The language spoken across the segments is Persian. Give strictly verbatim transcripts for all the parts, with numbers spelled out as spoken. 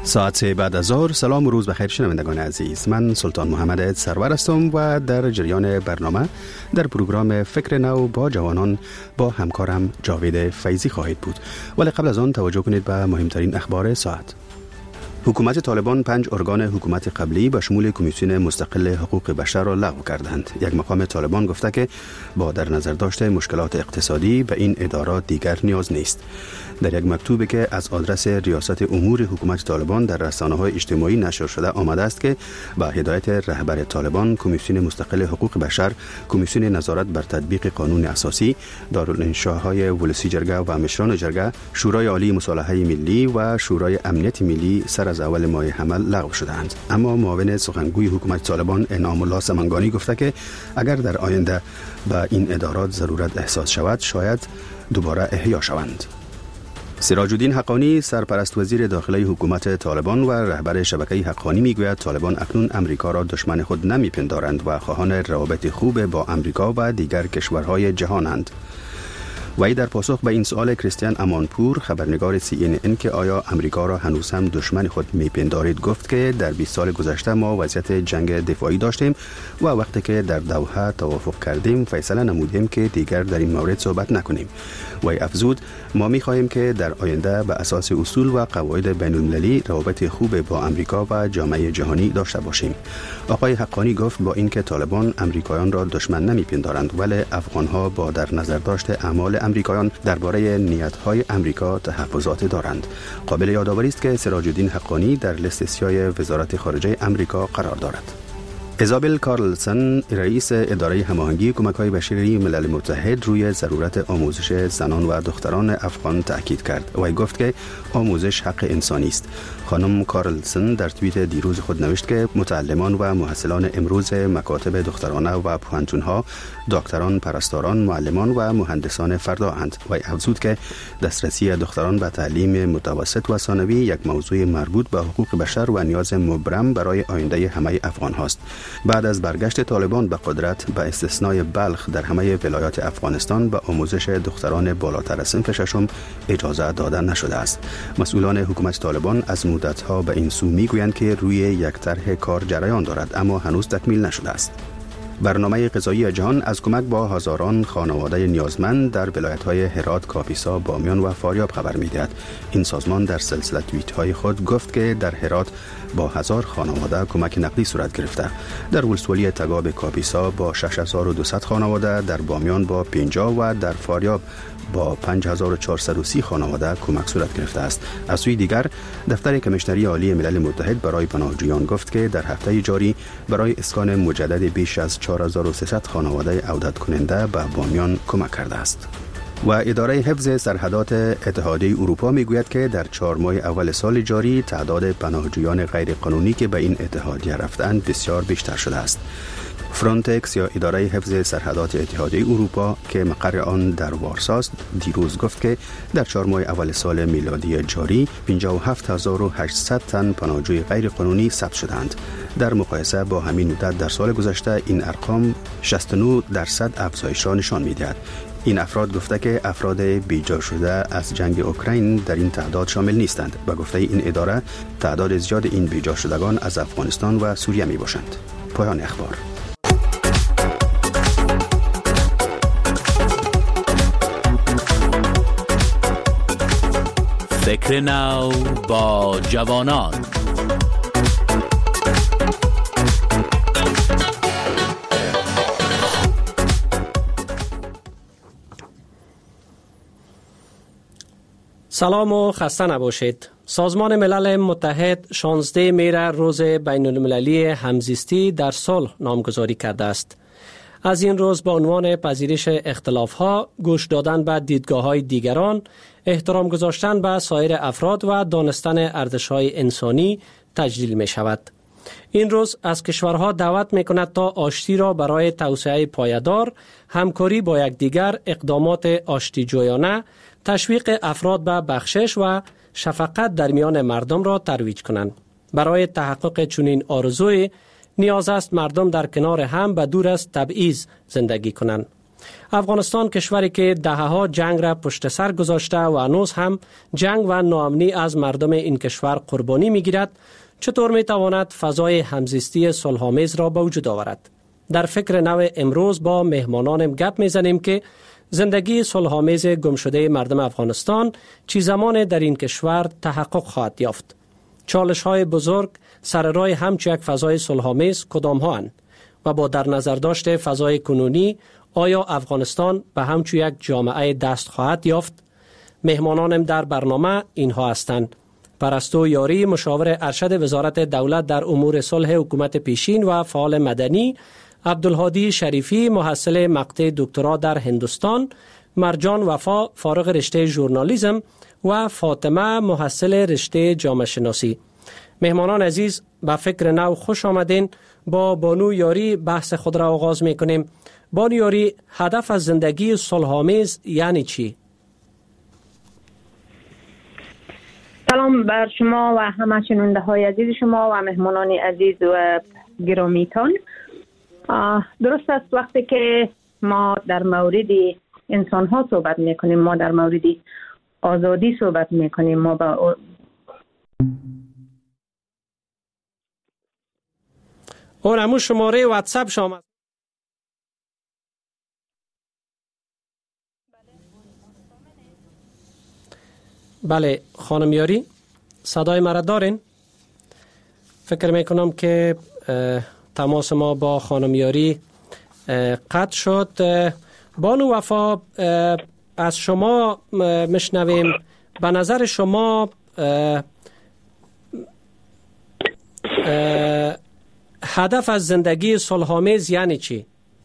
ساعت سه بعد از ظهر. سلام و روز بخیر شنوندگان عزیز، من سلطان محمد سرور هستم و در جریان برنامه در پروگرام فکر نو با جوانان با همکارم جاوید فیضی خواهید بود. ولی قبل از آن توجه کنید به مهمترین اخبار ساعت. حکومت طالبان پنج ارگان حکومت قبلی به شمول کمیسیون مستقل حقوق بشر را لغو کردند. یک مقام طالبان گفته که با در نظر داشته مشکلات اقتصادی به این ادارات دیگر نیاز نیست. در یک مکتوبی که از آدرس ریاست امور حکومت طالبان در رسانه‌های اجتماعی نشر شده آمده است که با هدایت رهبر طالبان، کمیسیون مستقل حقوق بشر، کمیسیون نظارت بر تطبیق قانون اساسی، دارالانشاهای ولسی جرگه و مشران جرگه، شورای عالی مصالحه ملی و شورای امنیت ملی سر از اول ماه حمل لغو شدند. اما معاون سخنگوی حکومت طالبان انعام الله سمنگانی گفته که اگر در آینده به این ادارات ضرورت احساس شود شاید دوباره احیا شوند. سراج الدین حقانی، سرپرست وزیر داخلی حکومت طالبان و رهبر شبکه حقانی میگوید طالبان اکنون امریکا را دشمن خود نمیپندارند و خواهان روابط خوب با امریکا و دیگر کشورهای جهانند. وی در پاسخ به این سوال کریستیان امانپور، خبرنگار سی این این که آیا امریکا را هنوز هم دشمن خود میپندارید، گفت که در بیست سال گذشته ما وضعیت جنگ دفاعی داشتیم و وقتی که در دوحه توافق کردیم فیصله نمودیم که دیگر در این مورد صحبت نکنیم. وی افزود ما میخواهیم که در آینده به اساس اصول و قواعد بین المللی روابط خوب با امریکا و جامعه جهانی داشته باشیم. آقای حقانی گفت با اینکه طالبان امریکایان را دشمن نمیپندارند ولی افغانها با در نظر داشته اعمال امریکایان درباره نیت‌های امریکا تحفظات دارند. قابل یادآوری است که سراج الدین حقانی در لیست سیاه وزارت خارجه امریکا قرار دارد. ایزابل کارلسن، رئیس اداره هماهنگی کمک‌های بشری ملل متحد، روی ضرورت آموزش زنان و دختران افغان تاکید کرد. وی گفت که آموزش حق انسانی است. خانم کارلسن در توییت دیروز خود نوشت که متعلمان و محصلان امروز مکاتب دخترانه و پوهنتون‌ها دکتران، پرستاران، معلمان و مهندسان فردااند. وی افزود که دسترسی دختران به تعلیم متوسط و ثانوی یک موضوع مربوط به حقوق بشر و نیاز مبرم برای آینده همه افغان هاست. بعد از برگشت طالبان به قدرت به استثنای بلخ در همه ولایات افغانستان به آموزش دختران بالاتر از صنف ششم اجازه داده نشده است. مسئولان حکومت طالبان از مدت‌ها به این سو میگویند که روی یک طرح کار جریان دارد اما هنوز تکمیل نشده است. برنامه غذایی جهان از کمک با هزاران خانواده نیازمند در ولایت‌های هرات، کاپیسا، بامیان و فاریاب خبر می‌دهد. این سازمان در سلسله توییت‌های خود گفت که در هرات با هزار خانواده کمک نقدی صورت گرفته. در ولسوالی تگاب کاپیسا با شش هزار و دویست خانواده، در بامیان با پنجاه و در فاریاب با پنج هزار و چهارصد و سی خانواده کمک صورت گرفته است. از سوی دیگر دفتر کمیشنری عالی ملل متحد برای پناهجویان گفت که در هفته جاری برای اسکان مجدد بیش از چهار هزار و سیصد خانواده عودت کننده به بامیان کمک کرده است. و اداره حفظ سرحدات اتحادیه اروپا میگوید که در چهار ماه اول سال جاری تعداد پناهجویان غیر قانونی که به این اتحادیه رفتند بسیار بیشتر شده است. فرانتکس یا اداره حفظ سرحدات اتحادیه اروپا که مقر آن در وارساست دیروز گفت که در چهار ماه اول سال میلادی جاری پنجاه و هفت هزار و هشتصد تن پناهجوی غیر قانونی ثبت شدند. در مقایسه با همین مدت در سال گذشته این ارقام شصت و نه درصد افزایش را نشان می‌دهد. این افراد گفته که افراد بیجا شده از جنگ اوکراین در این تعداد شامل نیستند. به گفته این اداره تعداد زیاد این بیجا شدگان از افغانستان و سوریه می باشند. پایان اخبار. فکر نو با جوانان. سلام و خسته نباشید. سازمان ملل متحد شانزده مهر روز بین المللی همزیستی در صلح نامگذاری کرده است. از این روز به عنوان پذیرش اختلاف‌ها، گوش دادن به دیدگاه‌های دیگران، احترام گذاشتن به سایر افراد و دانستن ارزش‌های انسانی تجلیل می شود. این روز از کشورها دعوت می کند تا آشتی را برای توسعه پایدار، همکاری با یکدیگر، اقدامات آشتی جویانه، تشویق افراد به بخشش و شفقت در میان مردم را ترویج کنند. برای تحقق چنین آرزویی نیاز است مردم در کنار هم و دور از تبعیض زندگی کنند. افغانستان کشوری که دهه‌ها جنگ را پشت سر گذاشته و هنوز هم جنگ و ناامنی از مردم این کشور قربانی می‌گیرد، چطور می‌تواند فضای همزیستی صلح‌آمیز را به وجود آورد؟ در فکر نو امروز با مهمانانم گپ می‌زنیم که زندگی صلح‌آمیز گمشده مردم افغانستان چی زمان در این کشور تحقق خواهد یافت؟ چالش‌های بزرگ سر راه همچون یک فضای صلح‌آمیز کدام ها اند و با در نظر داشت فضای کنونی آیا افغانستان به همچون یک جامعه دست خواهد یافت؟ مهمانانم در برنامه اینها هستند: پرستو یاری، مشاور ارشد وزارت دولت در امور صلح حکومت پیشین و فعال مدنی، عبدالهادی شریفی، محصل مقطع دکترا در هندوستان، مرجان وفا، فارغ رشته ژورنالیسم و فاطمه، محصل رشته جامعه شناسی. مهمانان عزیز، به فکر نو خوش آمدین. با بانو یاری بحث خود را آغاز می کنیم. بانو یاری، هدف از زندگی صلح‌آمیز یعنی چی؟ سلام بر شما و همه شنونده های عزیز شما و مهمانان عزیز و گرامیتان. درست است، وقتی که ما در مورد انسان ها صحبت می کنیم، ما در مورد آزادی صحبت می کنیم، ما با اون همون شماره واتساپ شما. بله خانم یاری، صدای مرا دارین؟ فکر میکنم که تماس ما با خانم یاری قطع شد. بانو وفا، از شما مشنویم. به نظر شما هدف از زندگی صلح‌آمیز یعنی چی؟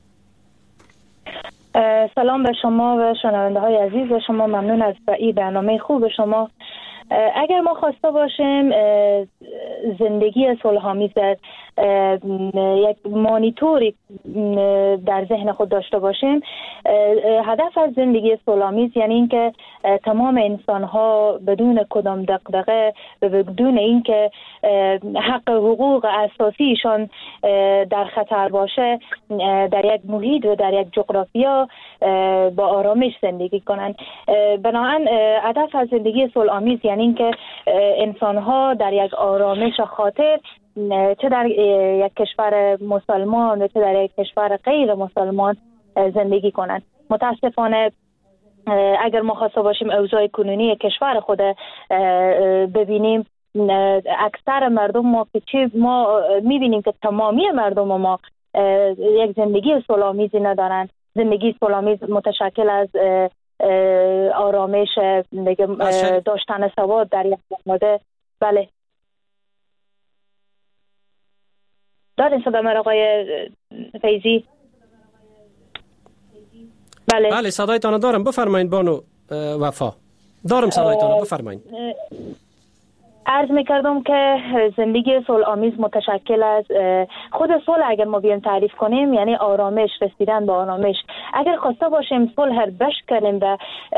سلام به شما و شنونده های عزیز و شما. ممنون از این برنامه خوب شما. اگر ما خواسته باشیم زندگی صلح‌آمیز در یک مانیتوری در ذهن خود داشته باشیم، هدف از زندگی صلح‌آمیز یعنی اینکه تمام انسان‌ها بدون کدام دغدغه و بدون اینکه حق حقوق اساسیشان در خطر باشه در یک محیط و در یک جغرافیا با آرامش زندگی کنند. بنابراین هدف از زندگی صلح‌آمیز یعنی اینکه انسان‌ها در یک آرامش خاطر، چه در یک کشور مسلمان و چه در یک کشور غیر مسلمان زندگی کنند. متاسفانه اگر ما خواسته باشیم اوضاع کنونی کشور خود ببینیم، اکثر مردم ما که ما میبینیم که تمامی مردم ما یک زندگی صلح‌آمیزی ندارند. زندگی صلح‌آمیز متشکل از آرامش، داشتن سواد در یک جامعه. بله دارین صدا من آقای فیضی؟ بله بله صدایتان دارم، بفرمایید بانو وفا. دارم صدایتان، بفرمایید. عرض میکردم که زندگی صلح‌آمیز متشکل از خود صلح. اگر ما بیایم تعریف کنیم یعنی آرامش، رسیدن به آرامش. اگر خواسته باشیم صلح بش کنیم و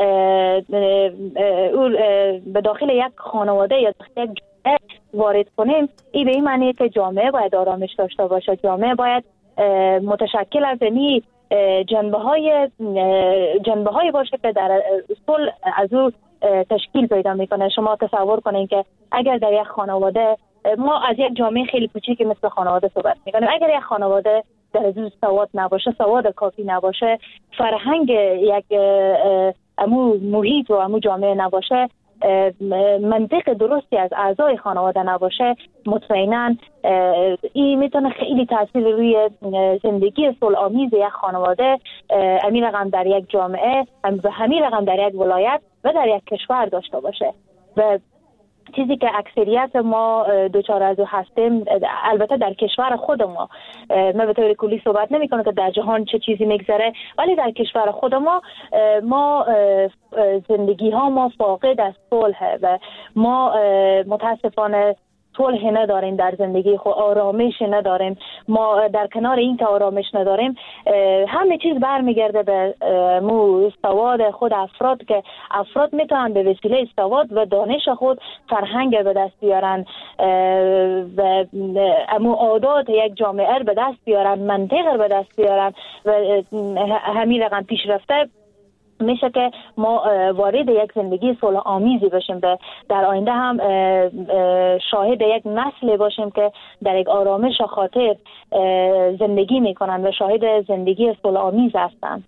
به داخل یک خانواده یا یک جامعه وارد کنیم، این به این معنیه که جامعه باید آرامش داشته باشه. جامعه باید متشکل از این جنبه های جنبه های باشه که در صلح از او تشکیل پیدا میکنه. شما تصور کنین که اگر در یک خانواده، ما از یک جامعه خیلی کوچیکی مثل خانواده صحبت میکنیم، اگر یک خانواده در از سواد نباشه، سواد کافی نباشه، فرهنگ یک امو محیط و امو جامعه نباشه، منطق درستی از اعضای خانواده نباشه، مطمئنا این میتونه خیلی تاثیر روی زندگی صلح‌آمیز یک خانواده، همین رقم در یک جامعه و همین رقم در یک ولایت و در یک کشور داشته باشه. و چیزی که اکثریت ما دوچار از او هستیم، البته در کشور خود ما، من به طور کلی صحبت نمی کنم که در جهان چه چیزی میگذره، ولی در کشور خود ما ما زندگی ها ما فاقد از صلح و ما متاسفانه صلح نداریم در زندگی خود، آرامش نداریم، ما در کنار این که آرامش نداریم همه چیز برمیگرده به مو سواد خود افراد که افراد میتونن به وسیله سواد و دانش خود فرهنگ به دست بیارن و امو عادات یک جامعه به دست بیارن، منطق به دست بیارن و همین رقم پیشرفته میشه که ما وارد یک زندگی صلح آمیزی باشیم و در آینده هم شاهد یک نسل باشیم که در یک آرامش و خاطر زندگی میکنن و شاهد زندگی صلح آمیز هستند.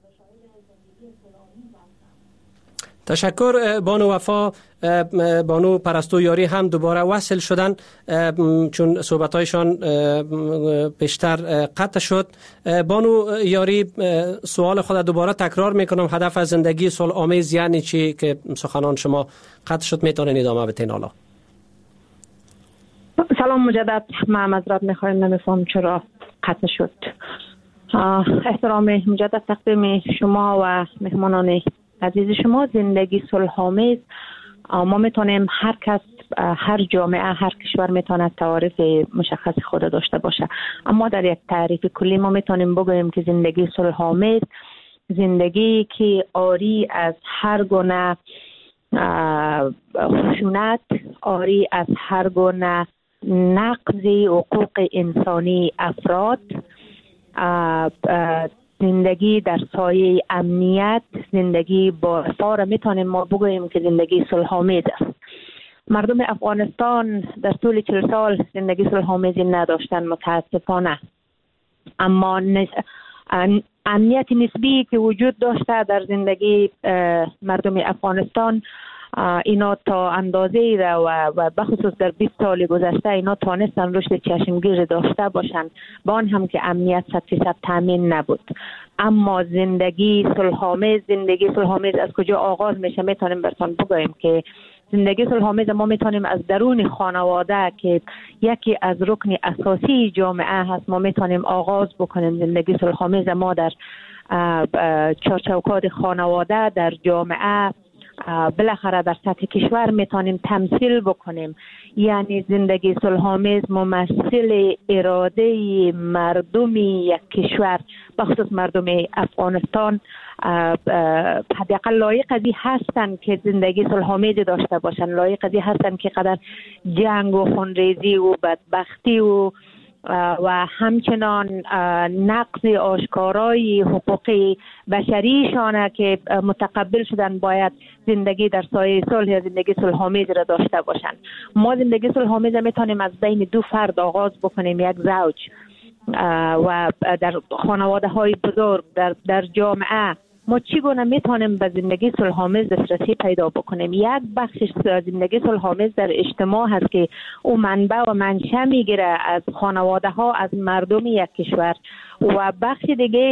تشکر بانو وفا. بانو پرستو یاری هم دوباره وصل شدن چون صحبتایشان بیشتر قطع شد. بانو یاری سوال خود دوباره تکرار میکنم، هدف از زندگی صلح آمیز یعنی چی که سخنان شما قطع شد؟ میتونین ادامه بدین حالا. سلام مجدد. من معذرت میخوایم، نمیفهم چرا قطع شد. احترام مجدد تقدیم شما و مهمانان عزیز شما. زندگی صلح آمیز ما میتونیم هر کس، هر جامعه، هر کشور میتونه تعریف مشخص خود داشته باشه، اما در یک تعریف کلی ما میتونیم بگوییم که زندگی صلح آمیز زندگی که عاری از هر گونه خشونت، عاری از هر گونه نقض حقوق انسانی افراد، زندگی در سایه امنیت، زندگی با رفاه میتونیم ما بگوییم که زندگی صلح آمیز است. مردم افغانستان در طول چهل سال زندگی صلح آمیزی نداشتن متاسفانه، اما امنیت نسبی که وجود داشته در زندگی مردم افغانستان، اینا تا اندازه‌ای را و, و بخصوص در بیست سال گذشته اینا توانستن رشد چشمگیر داشته باشند، با آن هم که امنیت صد فیصد تامین نبود. اما زندگی صلح آمیز، زندگی صلح آمیز از کجا آغاز میشه؟ میتونیم براتون بگویم که زندگی صلح آمیز ما میتونیم از درون خانواده که یکی از رکن اساسی جامعه هست ما میتونیم آغاز بکنیم. زندگی صلح آمیز ما در چارچوکات خانواده، در جامعه، بالاخره در سطح کشور میتونیم تمثیل بکنیم. یعنی زندگی صلح آمیز ممثل اراده مردم یک کشور، بخصوص مردم افغانستان، حداقل لایق از این هستن که زندگی صلح آمیز داشته باشن، لایق از این هستن که قدر جنگ و خونریزی و بدبختی و و همچنان نقض آشکارای حقوق بشریشانه که متقبل شدن باید زندگی در سایه صلح یا زندگی صلح آمیز را داشته باشند. ما زندگی صلح آمیز میتونیم از بین دو فرد آغاز بکنیم، یک زوج و در خانواده های بزرگ، در, در جامعه. ما چگونه میتونیم به زندگی صلح آمیز دسترسی پیدا بکنیم؟ یک بخش زندگی صلح آمیز در اجتماع هست که او منبع و منشأ میگیره از خانواده ها، از مردم یک کشور، و بخش دیگه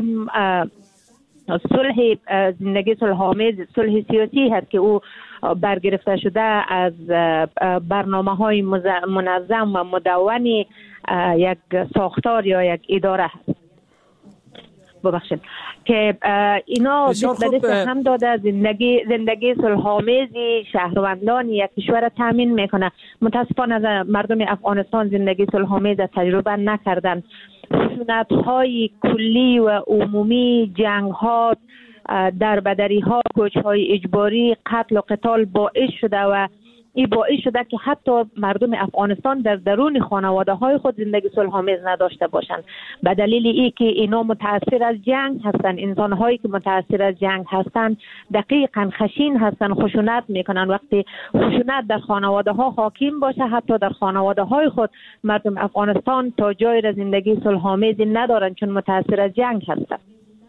صلح زندگی صلح آمیز صلح سیاسی هست که او برگرفته شده از برنامه های منظم و مدون یک ساختار یا یک اداره هست. ببخشید که اینا به هم داده زندگی زندگی صلح آمیزی شهروندان یک کشور تامین میکنه. متاسفانه از مردم افغانستان زندگی صلح آمیز تجربه نکردن. خشونت های کلی و عمومی، جنگ ها، دربدری ها، کوچ های اجباری، قتل و قتال باعث شده و این باعث شده که حتی مردم افغانستان در درون خانواده های خود زندگی صلح آمیز نداشته باشند. به دلیل ای که اینا متاثر از جنگ هستند. انسان هایی که متاثر از جنگ هستند دقیقاً خشین هستند، خشونت میکنن. وقتی خشونت در خانواده ها حاکم باشه، حتی در خانواده های خود مردم افغانستان تا جای را زندگی صلح آمیز ندارن چون متاثر از جنگ هستند.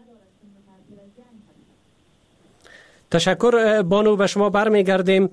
تشکر بانو. به شما برمیگردیم.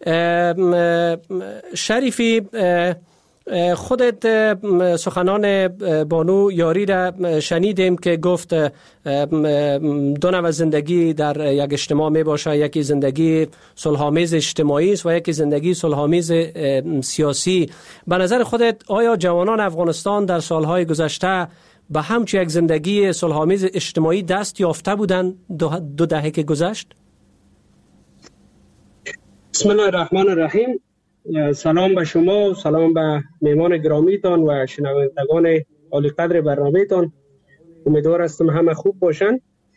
شریفی، خودت سخنان بانو یاری را شنیدیم که گفت دو نوع زندگی در یک اجتماع می باشه، یکی زندگی صلح آمیز اجتماعی است و یکی زندگی صلح آمیز سیاسی. به نظر خودت آیا جوانان افغانستان در سالهای گذشته به همچون یک زندگی صلح آمیز اجتماعی دست یافته بودند دو, دو دهه که گذشت؟ بسم الله الرحمن الرحیم. سلام به شما و سلام به مهمان گرامیتان و شنوندگان عالی قدر برنامه‌تان. امیدوار هستم همه خوب باشن.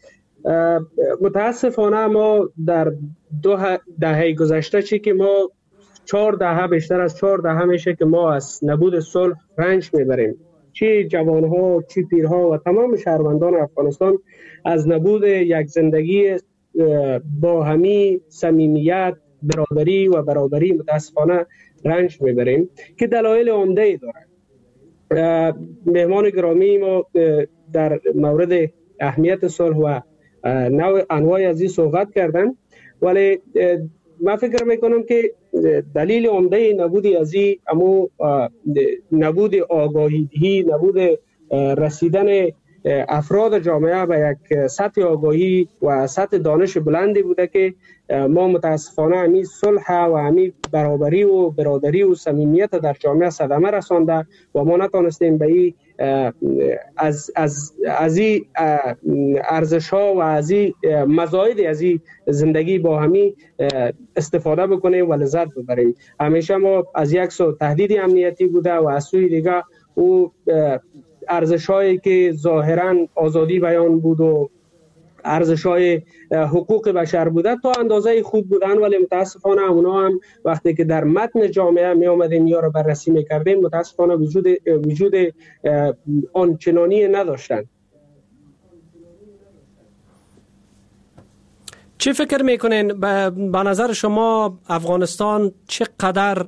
متاسفانه ما در دو دهه گذشته چی که ما چهار دهه بیشتر از چهار دهه میشه که ما از نبود صلح رنج میبریم. چی جوانها، چی پیرها و تمام شهروندان افغانستان از نبود یک زندگی با همی صمیمیت، برادری و برابری متاسفانه رنج میبریم که دلایل عمده ای داره. مهمان گرامی ما در مورد اهمیت صلح و نوع انواع از این صحبت کردن، ولی من فکر میکنم که دلیل عمده نبود از این امو نبود آگاهی، نبود رسیدن افراد جامعه به یک سطح آگاهی و سطح دانش بلندی بوده که ما متاسفانه همی صلح و همی برابری و برادری و صمیمیت در جامعه صدمه رسانده و ما نتانستیم به این از از از این ارزش ها و از این مزاید از این زندگی با همی استفاده بکنیم و لذت ببریم. همیشه ما از یک سو تهدید امنیتی بوده و از سوی دیگه او ارزش‌هایی که ظاهراً آزادی بیان بود و ارزش‌های حقوق بشر بوده تا اندازه خوب بودن، ولی متاسفانه اونا هم وقتی که در متن جامعه می آمدیم یا رو بررسی می‌کردیم متاسفانه وجود وجود آنچنانی نداشتن. چه فکر میکنین به نظر شما افغانستان چقدر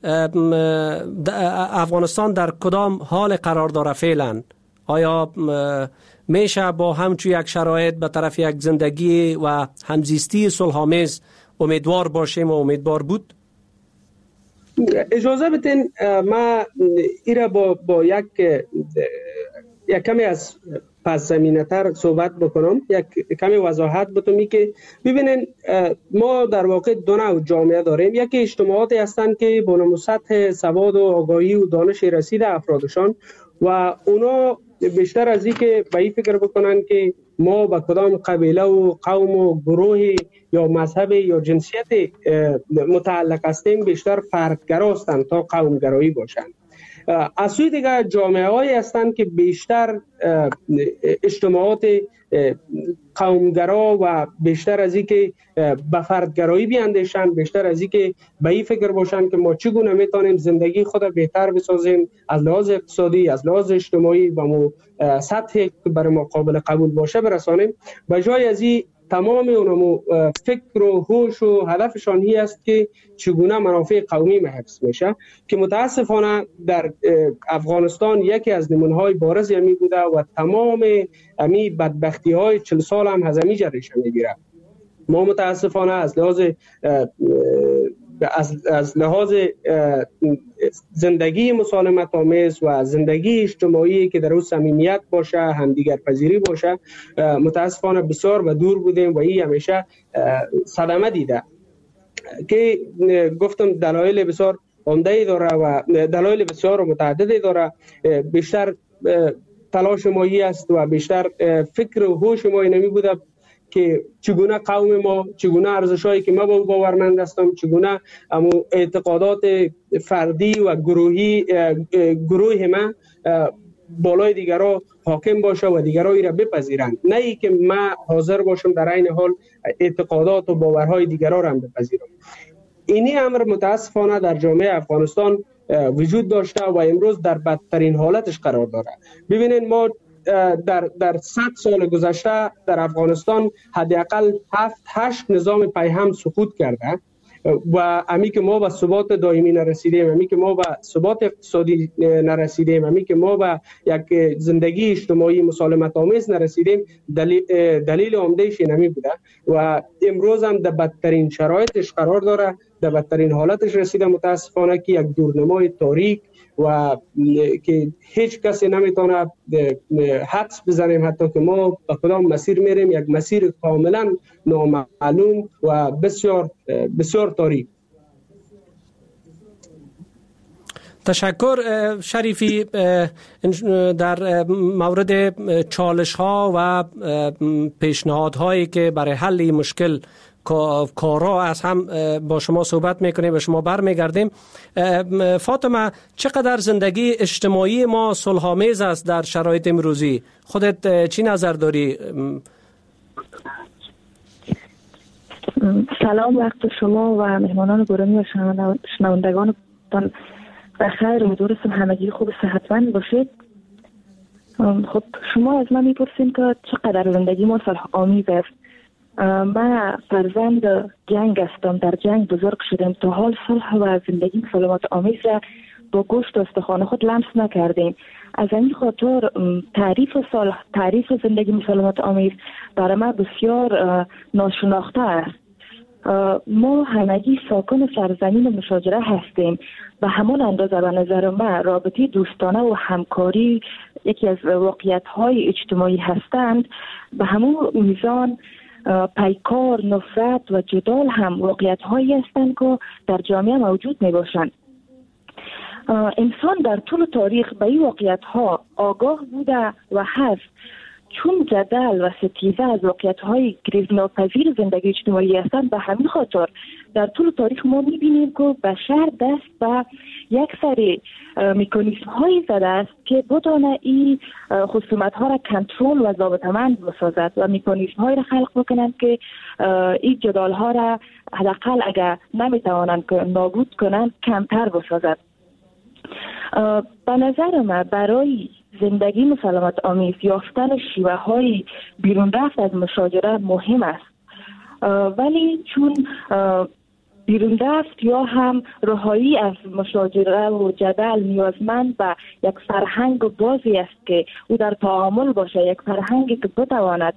افغانستان در کدام حال قرار داره فعلا؟ آیا میشه با همچو یک شرایط به طرف یک زندگی و همزیستی صلح‌آمیز امیدوار باشیم و امیدوار بود؟ اجازه بدین ما ایره با با یک یک کمی از پس زمینه تر صحبت بکنم، یک کمی وضاحت بتونم که ببینین ما در واقع دو نوع جامعه داریم. یکی اجتماعاتی هستند که با نمو سطح سواد و آگاهی و دانش رسیده افرادشان و اونا بیشتر از این که به این فکر بکنن که ما با کدام قبیله و قوم و گروه یا مذهب یا جنسیت متعلق هستیم بیشتر فردگرا هستند تا قومگرایی باشند. از سوی دیگر جامعه هایی هستند که بیشتر اجتماعات قومگرا و بیشتر از این که به فردگرایی بیاندیشند، بیشتر از این که به این فکر باشند که ما چگونه میتونیم زندگی خود بهتر بسازیم از لحاظ اقتصادی، از لحاظ اجتماعی و مو سطحی که برای ما قابل قبول باشه برسانیم. به جای از این تمام اونمو فکر و هوش و هدفشان هی است که چگونه منافع قومی حفظ میشه که متاسفانه در افغانستان یکی از نمونه‌های بارز همی بوده و تمام همی بدبختی‌های چهل سال هم از همی ریشه میگیره. ما متاسفانه از لحاظ از, از لحاظ زندگی مسالمت آمیز و زندگی اجتماعی که در اون صمیمیت باشه، همدیگر پذیری باشه، متاسفانه بسیار به دور بودیم و این همیشه صدمه دیده که گفتم دلایل بسیار عمده داره و دلایل بسیار متعددی داره. بیشتر تلاش مایی است و بیشتر فکر و هوش ما نمی بوده که چگونه قوم ما، چگونه ارزش‌هایی که ما با باورمند هستم، چگونه امو اعتقادات فردی و گروهی گروه ما بالای دیگرها حاکم باشه و دیگرها را بپذیرند، نه ای که ما حاضر باشم در این حال اعتقادات و باورهای دیگرها را هم بپذیرم. اینی امر متاسفانه در جامعه افغانستان وجود داشته و امروز در بدترین حالتش قرار داره. ببینید ما در در صد سال گذشته در افغانستان حداقل هفت هشت نظام پیهم سقوط کرده و امی که ما به ثبات دائمی نرسیدیم، امی که ما به ثبات اقتصادی نرسیدیم، امی که ما به یک زندگی اجتماعی مسالمت آمیز نرسیدیم، دلیل دلیل عمده‌اش اینمی بوده و امروز هم در بدترین شرایطش قرار داره، در بدترین حالتش رسیده متاسفانه که یک دورنمای تاریک و که هیچ کسی نمیتونه حدس بزنیم حتی که ما به کدام مسیر میریم، یک مسیر کاملا نامعلوم و بسیار بسیار تاریک. تشکر شریفی. در مورد چالش ها و پیشنهاد هایی که برای حل این مشکل کارا از هم با شما صحبت میکنیم و شما برمیگردیم. فاطمه، چقدر زندگی اجتماعی ما صلح‌آمیز است در شرایط امروزی؟ خودت چی نظر داری؟ سلام وقت شما و مهمانان گرامی و شنوندگان بخیر، امیدوارم همگی خوب صحتمند باشید. خب شما از من میپرسید که چقدر زندگی ما صلح آمیز است. من فرزند جنگ هستم، در جنگ بزرگ شدم، تا حال صلح و زندگی سلامت آمیز را با گوشت و استخوان خود لمس نکردیم. از این خاطر تعریف صلح، تعریف زندگی سلامت آمیز برای من بسیار ناشناخته است. ما همگی ساکن سرزمین مشاجره هستیم و همون اندازه به نظر من رابطه دوستانه و همکاری یکی از واقعیت‌های اجتماعی هستند. به همون میزان پیکار، نفرت و جدال هم واقعیت‌هایی هستند که در جامعه موجود میباشند. انسان در طول تاریخ به این واقعیت‌ها آگاه بوده و هست، چون جدل و ستیزه از واقعیت‌های گریزناپذیر زندگی اجتماعی هستند. به همین خاطر در طول تاریخ ما می‌بینیم که بشر دست به یک سری مکانیزم‌هایی زده است که بتونه این خصومت‌ها را کنترل و ضابطه‌مند بسازد و مکانیزم‌هایی را خلق بکنند که این جدال‌ها را حداقل اگر نمی‌توانند که نابود کنند کمتر بسازد. به نظر من برای زندگی مسالمت آمیز یافتن شیوه های بیرون رفت از مشاجره مهم است، ولی چون بیرون رفت یا هم رهایی از مشاجره و جدل نیازمند به یک فرهنگ بازی است که او در تعامل باشه، یک فرهنگی که بتواند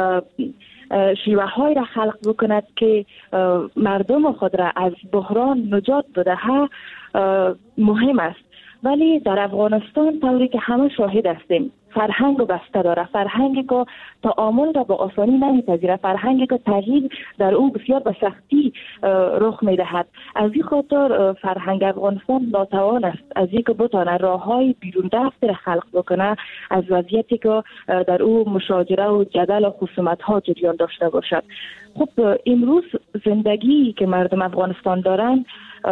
شیوه های را خلق بکند که مردم خود را از بحران نجات بدهد مهم است. ولی در افغانستان طوری که همه شاهد هستیم فرهنگ بسته داره، فرهنگی که تعامل را با آسانی نمیپذیره، فرهنگی که تغییر در او بسیار به سختی رخ میدهد. از این خاطر فرهنگ افغانستان ناتوان است از اینکه بتونه راههای بیرون رفت را خلق بکنه از وضعیتی که در او مشاجره و جدل و خصومت ها جریان داشته باشد. خب امروز زندگی که مردم افغانستان دارند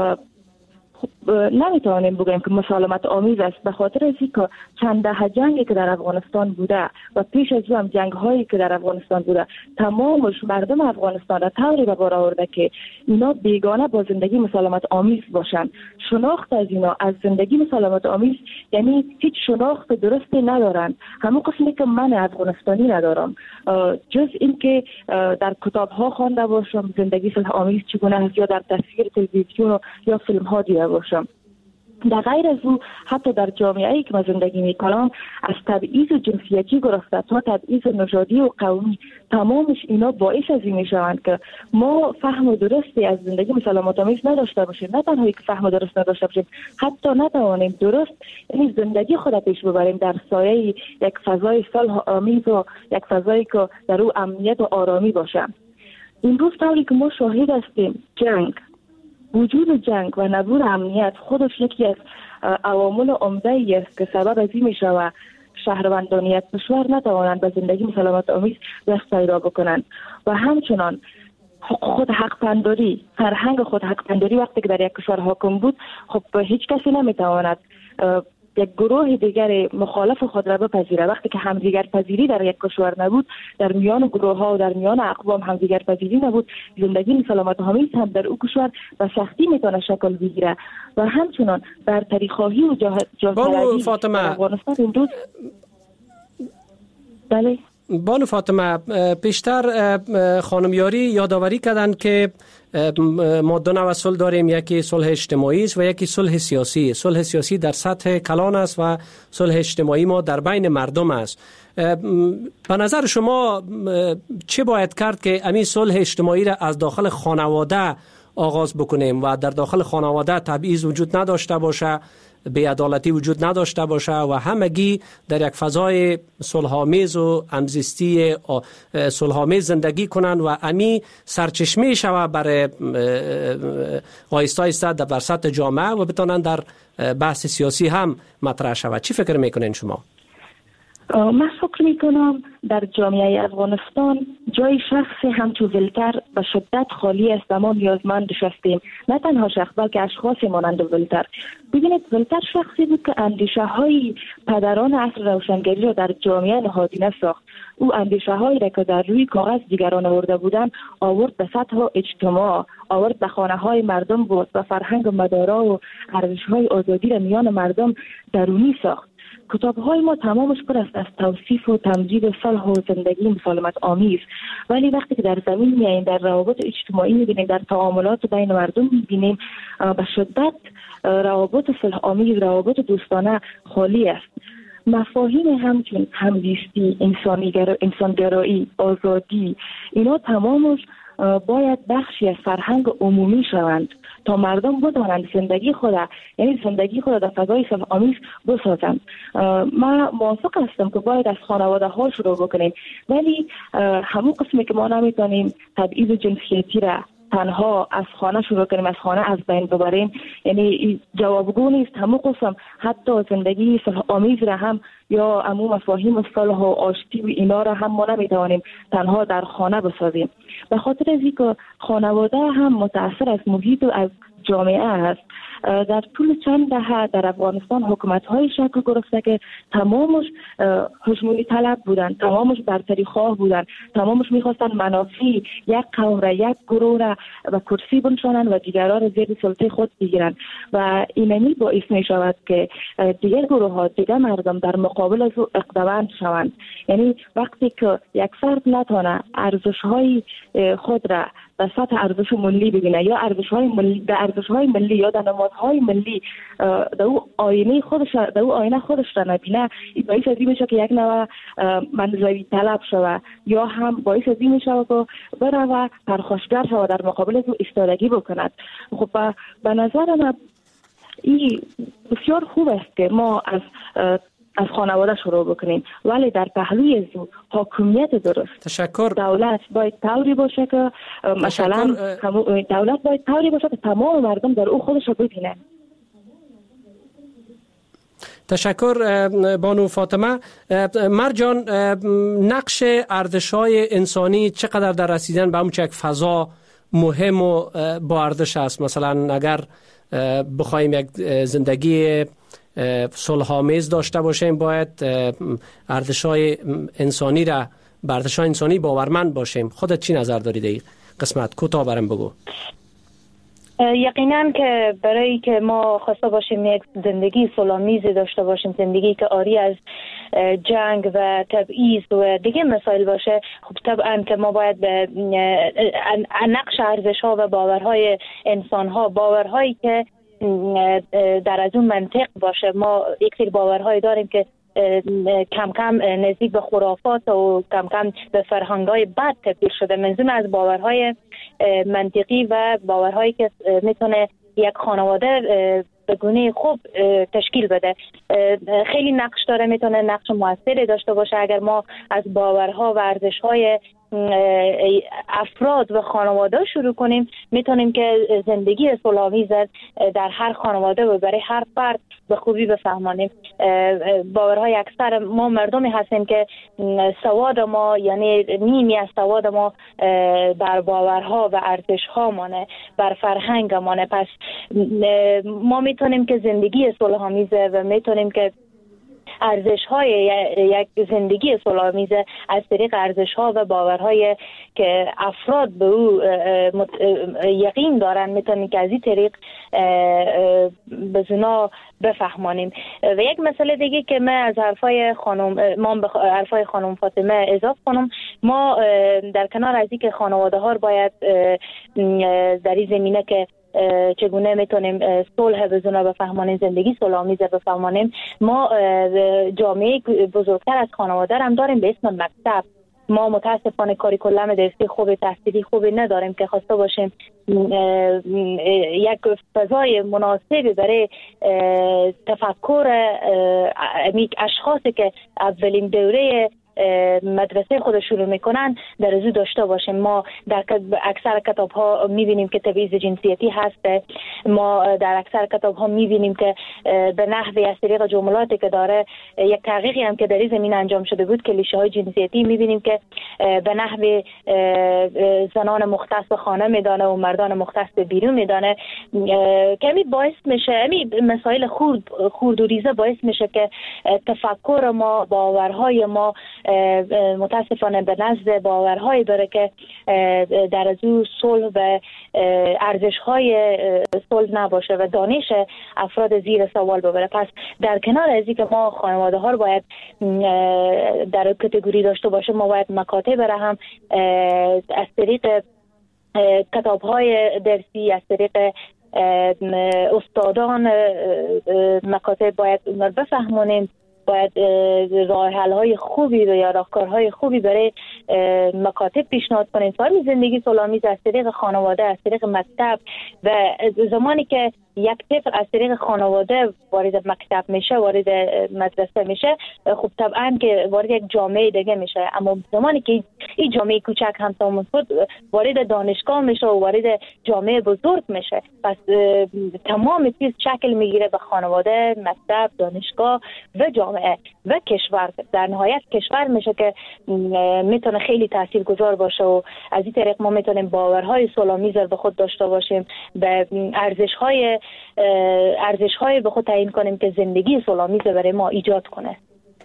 خب نمیتوانیم بگیم که مسالمت آمیز است، به خاطر از اینکه چند دهه جنگی که در افغانستان بوده و پیش از او هم جنگ هایی که در افغانستان بوده تمامش مردم افغانستان را طوری به بار آورده که اینا بیگانه با زندگی مسالمت آمیز باشند. شناخت از اینا از زندگی مسالمت آمیز یعنی هیچ شناخت درستی ندارند، همون قسمی که من افغانستانی ندارم، جز اینکه در کتاب ها خوانده باشم زندگی صلح آمیز چگونه است یا در تصویر تلویزیون یا فیلم ها دیده باشم. در غیر از او حتی در جامعه‌ای که ما زندگی می‌کنم از تبعیض جنسیتی گرفته تا تبعیض نژادی و قومی تمامش اینا باعث از این میشوند که ما فهم درستی از زندگی مسالمت آمیز نداشته باشیم. نه تنها که فهم درست نداشته باشیم، حتی نتوانیم درست یعنی زندگی خود را پیش ببریم در سایه یک فضای صلح آمیز و یک فضایی که در او امنیت و آرامی باشه. امروز طوری که ما شاهد هستیم جنگ، وجود جنگ و نبود امنیت خودش یکی از عوامل عمده‌ای است که سبب از این می‌شود شهروندان یک کشور نتوانند به زندگی مسالمت آمیز دست پیدا بکنند. و همچنان خود حق پنداری، فرهنگ خود حق پنداری وقتی که در یک کشور حاکم بود، خب هیچ کسی نمی‌تواند یک گروه دیگر مخالف خود را بپذیره. وقتی که همدیگر پذیری در یک کشور نبود، در میان گروه ها و در میان اقوام همدیگر پذیری نبود، زندگی مسالمت آمیز هم در او کشور به سختی میتونه شکل بگیره. و همچنان برتری خواهی و جاهطلبی فاطمه افغانستان امروز بله بانو فاطمه پیشتر خانم یاری یادآوری کردن که ما دو نوع صلح داریم، یکی صلح اجتماعی است و یکی صلح سیاسی. صلح سیاسی در سطح کلان است و صلح اجتماعی ما در بین مردم است. به نظر شما چه باید کرد که همین صلح اجتماعی را از داخل خانواده آغاز بکنیم و در داخل خانواده تبعیض وجود نداشته باشه، بی‌عدالتی وجود نداشته باشه و همگی در یک فضای صلح‌آمیز و همزیستی صلح‌آمیز زندگی کنند و امی سرچشمه شود برای آیسته آیسته در سطح جامعه و بتونن در بحث سیاسی هم مطرح شود. چی فکر میکنین شما؟ من فکر میکنم در جامعه افغانستان جای شخصی همچون ولتر به شدت خالی است و ما نیازمندش هستیم. نه تنها شخص بلکه اشخاصی مانند ولتر. ببینید ولتر شخصی بود که اندیشه های پدران عصر روشنگری را در جامعه نهادینه ساخت. او اندیشه هایی را که در روی کاغذ دیگران آورده بودند آورد به سطح اجتماع، آورد به خانه های مردم بود و فرهنگ مدارا و ارزش های آزادی را میان مردم درونی ساخت. کتاب‌های ما تمامش پر است از توصیف و تمجید صلح و زندگی مسالمت آمیز، ولی وقتی که در زمین میاییم در روابط اجتماعی میبینیم، در تعاملات بین مردم میبینیم به شدت روابط صلح آمیز، روابط دوستانه خالی است. مفاهیم همچون همزیستی، انسانگرایی، آزادی، اینا تمامش باید بخشی از فرهنگ عمومی شوند تا مردم بدانند زندگی خود، یعنی زندگی خود در فضای صلح آمیز بسازند. من موافق هستم که باید از خانواده ها شروع بکنیم، ولی همون قسمی که ما نمیتونیم تبعیض جنسیتی را تنها از خانه شروع کنیم، از خانه از بین ببریم، یعنی جوابگو نیست. همون قسم حتی زندگی صلح آمیز را هم یا همون مفاهیم صلح و آشتی و اینا را هم ما نمیتوانیم تنها در خانه بسازیم. به خاطر از اینکه خانواده هم متأثر از محیط و از جامعه است. در طول چند دهه در افغانستان حکومت‌های شکل گرفته که تمامش هژمونی طلب بودند، تمامش برتری خواه بودند، تمامش می‌خواستند منافع یک قوم را، یک گروه را و کرسی بنشانند و دیگران را زیر سلطه خود بگیرند و اینمی باعث می‌شود که دیگر گروه‌ها، دیگر مردم در مقابل از او اقدام شوند. یعنی وقتی که یک فرد نتونه ارزش‌های خود را در سطح ارزش ملی ببینه یا ارزش‌های ملی در ارزش‌های ملی یا در نمادهای ملی در او آینه خودش در او آینه خودش را نبینه، این باعث از این میشه که یک نوع منزوی طلب شود یا هم باعث از این میشه که بروه پرخاشگر شود، در مقابل او ایستادگی بکند. خب به نظر من این بسیار خوب است که ما از از خانواده شروع بکنیم، ولی در پهلوی از حاکمیت درست. تشکر. دولت باید طوری باشه که مثلا دولت باید طوری باشه که تمام مردم در او خودش رو ببینن. تشکر بانو فاطمه. مرجان، نقش ارزش‌های انسانی چقدر در رسیدن به اون چه یک فضا مهم و با ارزش است؟ مثلا اگر بخوایم یک زندگی صلح‌آمیز داشته باشیم، باید ارزش‌های انسانی را به ارزش‌های انسانی باورمند باشیم. خودت چی نظر داری در این قسمت؟ کوتاه برام بگو. یقینا که برای که ما خواسته باشیم یک زندگی صلح‌آمیز داشته باشیم، زندگی که عاری از جنگ و تبعیض و دیگه مسائل باشه، خب طبعا که ما باید به نقش ارزش‌ها و باورهای انسان‌ها، باورهایی که در از اون منطق باشه. ما یک سری باورهایی داریم که کم کم نزدیک به خرافات و کم کم به فرهنگ‌های بد تبدیل شده. منظور از باورهای منطقی و باورهایی که میتونه یک خانواده به گونه خوب تشکیل بده. خیلی نقش داره، میتونه نقش موثری داشته باشه. اگر ما از باورها و ارزش‌های افراد و خانواده شروع کنیم، میتونیم که زندگی صلح‌آمیز در هر خانواده و برای هر فرد به خوبی بفهمانیم. باورهای اکثر ما مردمی هستیم که سواد ما، یعنی نیمی از سواد ما بر باورها و ارزش‌ها مانه، بر فرهنگ مانه. پس ما میتونیم که زندگی صلح‌آمیز و میتونیم که ارزش‌های یک زندگی صلح‌آمیز از طریق ارزش‌ها و باورهای که افراد به او یقین دارن، میتونیم که از این طریق به زنا بفهمانیم. و یک مسئله دیگه که من از حرفای خانم ما به حرفای خانم فاطمه اضافه کنم، ما در کنار از اینکه خانواده ها باید در این زمینه که چگونه میتونیم صلح به زنا بفهمانیم، زندگی صلح‌آمیز بفهمانیم، ما جامعه بزرگتر از خانواده هم داریم به اسم مکتب. ما متاسفانه کاریکولم درسی خوب، تحصیلی خوبی نداریم که خواسته باشیم یک فضای مناسبی برای تفکر اشخاصی که اولین دوره مدرسه خود شروع میکنن در ازو داشته باشیم. ما در اکثر کتاب ها میبینیم که تبعیض جنسیتی هست. ما در اکثر کتاب ها میبینیم که به نحوی از طریق جملاتی که داره، یک تحقیقی هم که در این زمین انجام شده بود، کلیشه های جنسیتی میبینیم که به نحوی زنان مختص به خانه میدانه و مردان مختص به بیرون میدانه، که می باعث میشه، امی مسائل خورد خورد و ریزه باعث میشه که تفکر ما، باورهای ما متاسفانه به نزد باورهای بره که در ازو صلح و ارزش‌های صلح نباشه و دانش افراد زیر سوال ببره. پس در کنار از اینکه ما خانواده ها رو باید در کاتگوری داشته باشه، ما باید مکاتب را هم از طریق کتاب های درسی، از طریق استادان مکاتب باید اون رو بفهمونیم، باید راه حل های خوبی یا راهکارهای خوبی برای مکاتب پیشنهاد کنیم. فرمی زندگی صلح‌آمیز از طریق خانواده، از طریق مکتب، و زمانی که یک طفل از طریق خانواده وارد مکتب میشه، وارد مدرسه میشه، خب طبعا که وارد یک جامعه دیگه میشه. اما زمانی که این جامعه کوچک هم خود وارد دانشگاه میشه و وارد جامعه بزرگ میشه، پس تمام چیز شکل میگیره به خانواده، مکتب، دانشگاه و جامعه و کشور. در نهایت کشور میشه که میتونه خیلی تاثیرگذار باشه و از این طریق ما میتونیم باورهای صلح‌آمیز به خود داشته باشیم، به ارزش‌های ارزش‌های به خود تعیین کنیم که زندگی صلح‌آمیز برای ما ایجاد کنه.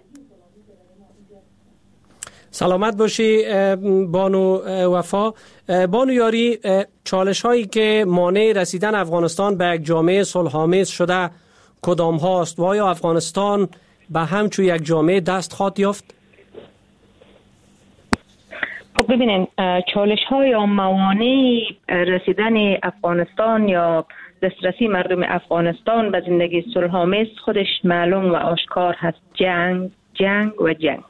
سلامت باشی بانو وفا. بانو یاری، چالش هایی که مانع رسیدن افغانستان به یک جامعه صلح‌آمیز شده کدام هاست و آیا افغانستان به همچون یک جامعه دست خواهد یافت؟ خب ببینین، چالش های یا موانع رسیدن افغانستان یا دسترسی مردم افغانستان به زندگی صلح‌آمیز خودش معلوم و آشکار هست. جنگ، جنگ و جنگ.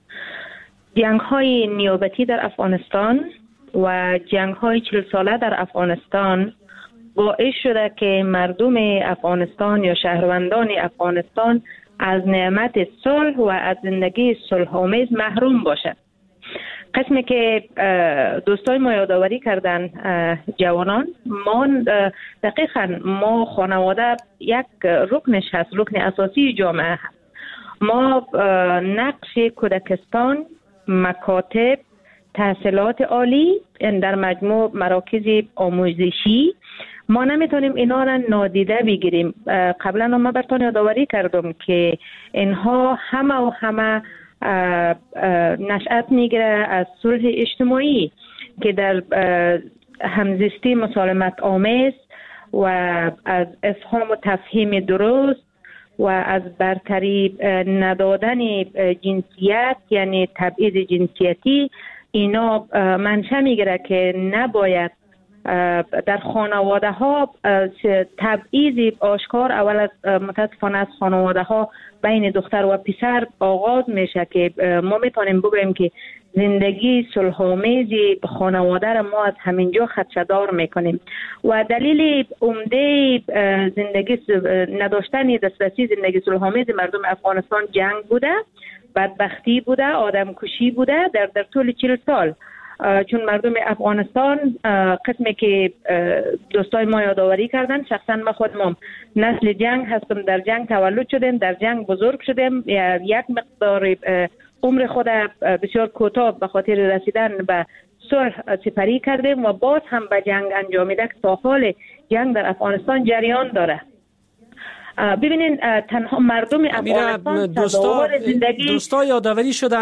جنگ های نیابتی در افغانستان و جنگ های چل ساله در افغانستان باعث شده که مردم افغانستان یا شهروندان افغانستان از نعمت صلح و از زندگی صلح‌آمیز محروم باشد. قسمی که دوستای ما یادآوری کردن جوانان، ما دقیقاً ما خانواده یک رکنش هست، رکن اساسی جامعه هست. ما نقش کودکستان، مکاتب، تحصیلات عالی در مجموع مراکز آموزشی، ما نمیتونیم اینا را نادیده بگیریم. قبلا ما براتون یادآوری کردم که اینها همه و همه نشأت میگیره از صلح اجتماعی که در همزیستی مسالمت آمیز و از افهام و تفهیم درست و از برتری ندادن جنسیت یعنی تبعیض جنسیتی، اینا منشأ میگیره که نباید در خانواده ها تبعیض آشکار اول از متاسفانه از خانواده ها بین دختر و پسر آغاز میشه که ما میتونیم بگوییم که زندگی صلح‌آمیز خانواده را ما از همینجا خدشه‌دار میکنیم و دلیل عمده زندگی نداشتن دسترسی زندگی صلح‌آمیز مردم افغانستان جنگ بوده، بدبختی بوده، آدم کشی بوده در در طول چهل سال. چون مردم افغانستان قسمی که دوستای ما یادآوری کردن، شخصا ما خودم نسل جنگ هستم، در جنگ تولد شدیم، در جنگ بزرگ شدیم، یک مقدار عمر خود بسیار کوتاه به خاطر رسیدن به صلح سپری کردیم و باز هم به جنگ انجامیده که تا حال جنگ در افغانستان جریان داره. ببینین تنها مردم افغانستان دوستا زندگی دوستا یادآوری شدن،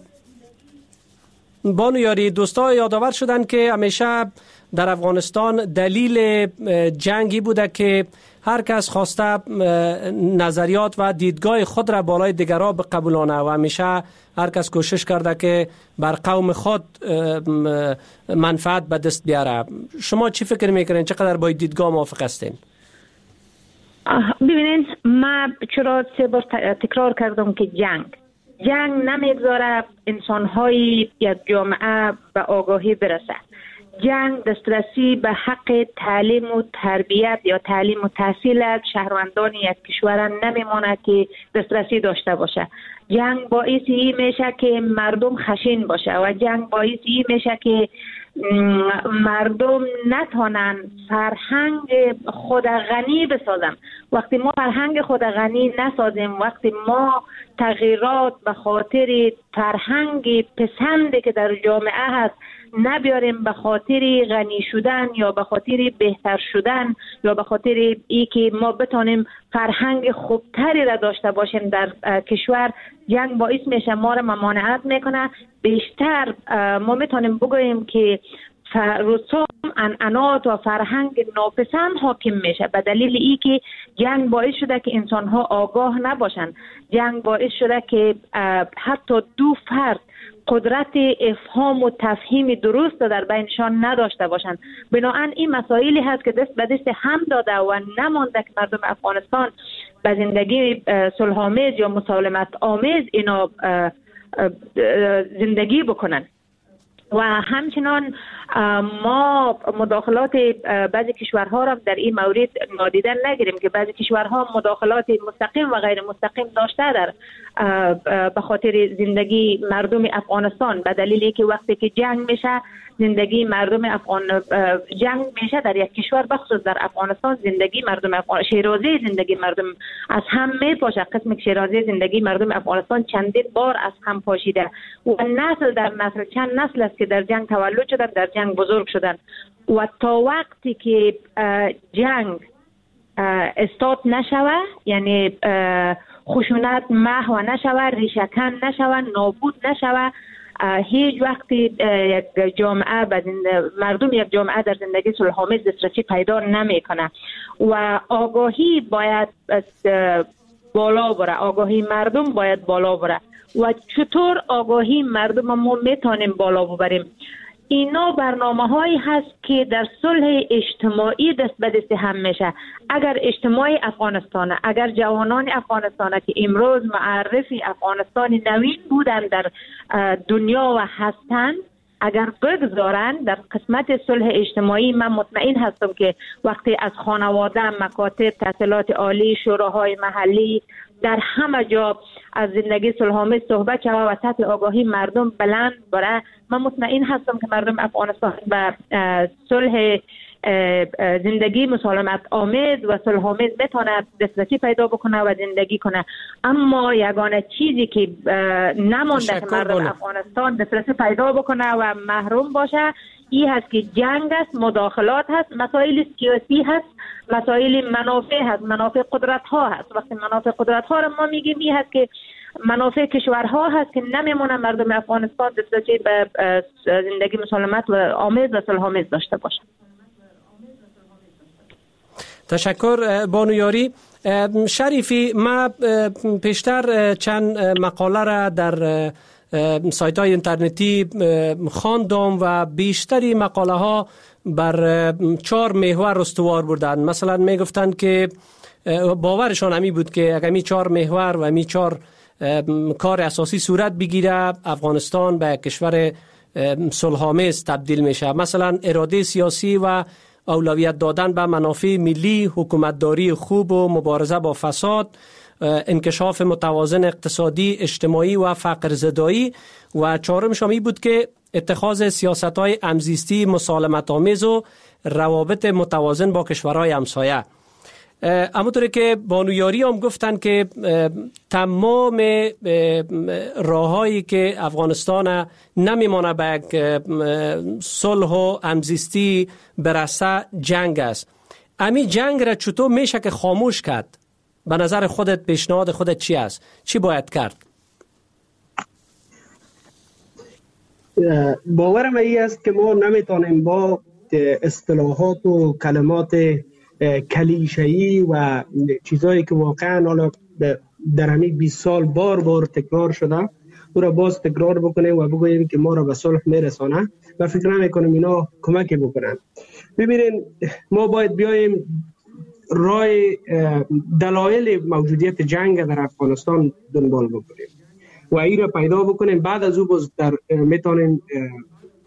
بانو یاری دوستا یادآور شدن که همیشه در افغانستان دلیل جنگی بوده که هر کس خواسته نظریات و دیدگاه خود را بالای دیگران بقبولانه و همیشه هر کس کوشش کرده که بر قوم خود منفعت به دست بیاره. شما چی فکر میکنین؟ چقدر با دیدگاه موافق هستین؟ ببینید، ما چرا سه بار تکرار کردم که جنگ جنگ نمیگذاره انسان‌های یک جامعه به آگاهی برسه. جنگ دسترسی به حق تعلیم و تربیت یا تعلیم و تحصیل از شهروندان یک کشور نمیمونه که دسترسی داشته باشه. جنگ باعث این میشه که مردم خشن باشه و جنگ باعث این میشه که مردم نتونن فرهنگ خود غنی بسازن. وقتی ما فرهنگ خود غنی نسازیم، وقتی ما تغییرات به خاطر فرهنگ پسندی که در جامعه هست نبیاریم، به خاطر غنی شدن یا به خاطر بهتر شدن یا به خاطر ای که ما بتونیم فرهنگ خوبتری را داشته باشیم در کشور، جنگ باعث میشه ما را ممانعت میکنه. بیشتر ما میتونیم بگوییم که رسوم، عنعنات و فرهنگ ناپسند حاکم میشه به دلیل ای که جنگ باعث شده که انسان ها آگاه نباشن. جنگ باعث شده که حتی دو فرد قدرت افهام و تفهیم درست در بینشان نداشته باشند. بنابراین این مسائلی هست که دست به دست هم داده و نمانده که مردم افغانستان به زندگی صلح‌آمیز یا مسالمت آمیز اینا زندگی بکنن. و همچنان ما مداخلات بعضی کشورها را در این مورد نادیده نگیریم که بعضی کشورها مداخلات مستقیم و غیر مستقیم داشته در به خاطر زندگی مردم افغانستان، به دلیلی که وقتی که جنگ میشه زندگی مردم افغان جنگ میشه در یک کشور، بخصوص در افغانستان زندگی مردم افغان شیرازه زندگی مردم از هم میپاشه. قسم شیرازه زندگی مردم افغانستان چندین بار از هم پاشیده و نسل در نسل چند نسل است که در جنگ تولد شدن، در جنگ بزرگ شدن و تا وقتی که جنگ استاد نشوه، یعنی خشونت محو نشوه، ریشه‌کن نشوه، نابود نشوه، هیچ وقتی یک جامعه مردم یک جامعه در زندگی صلح‌آمیز دسترسی پیدا نمیکنه و آگاهی باید بالا بره، آگاهی مردم باید بالا بره. و چطور آگاهی مردم ما میتونیم بالا ببریم؟ اینا برنامه هایی هست که در صلح اجتماعی دست به دست هم میشه. اگر اجتماع افغانستان، اگر جوانان افغانستان که امروز معرف افغانستان نوین بودن در دنیا و هستند، اگر بگذارن در قسمت صلح اجتماعی، من مطمئن هستم که وقتی از خانواده، مکاتب، تحصیلات عالی، شوراهای محلی، در همه جا از زندگی صلح‌آمیز صحبت شود و سطح آگاهی مردم بلند بره، من مطمئن هستم که مردم افغانستان به صلح زندگی مسالمت آمیز و صلح‌آمیز بتونه دسترسی پیدا بکنه و زندگی کنه. اما یگانه چیزی که نمانده که مردم افغانستان دسترسی پیدا بکنه و محروم باشه این هست که جنگ است، مداخلات هست، مسائل سیاسی هست، مسائل منافع هست، منافع قدرت ها هست. وقتی منافع قدرت ها رو ما میگیم این هست که منافع کشورها هست که نمیمونه مردم افغانستان دسترسی به زندگی مسالمت و آمیز و صلح‌آمیز داشته باشه. تشکر بانو یاری. شریفی، ما پیشتر چند مقاله را در سایت های اینترنتی خواندم و بیشتری مقاله ها بر چهار محور استوار بودند. مثلا می گفتند که باورشان همی بود که اگر می چهار محور و می چهار کار اساسی صورت بگیره افغانستان به کشور صلح‌آمیز تبدیل میشه. مثلا اراده سیاسی و اولویت دادن به منافع ملی، حکومتداری خوب و مبارزه با فساد، انکشاف متوازن اقتصادی، اجتماعی و فقر زدایی، و چهارم شامی بود که اتخاذ سیاست‌های همزیستی مسالمت آمیز و روابط متوازن با کشورهای همسایه. همونطوری که بانو یاری هم گفتن که تمام راههایی که افغانستان نمیمانه به صلح و همزیستی برسه جنگ است. امی جنگ را چطور میشه که خاموش کرد؟ به نظر خودت پیشنهاد خودت چی است؟ چی باید کرد؟ باورم این است که ما نمیتونیم با اصطلاحات و کلمات کلیشه‌ای و چیزایی که واقعا حالا در همین بیست سال بار بار تکرار شده او را باز تکرار بکنیم و بگوییم که ما را به صلح میرسانه و فکر نمی‌کنم اینا کمکی بکنن. ببینید، ما باید بیایم راه دلایل موجودیت جنگ در افغانستان دنبال بکنیم و این را پیدا بکنیم. بعد از او باز در میتونیم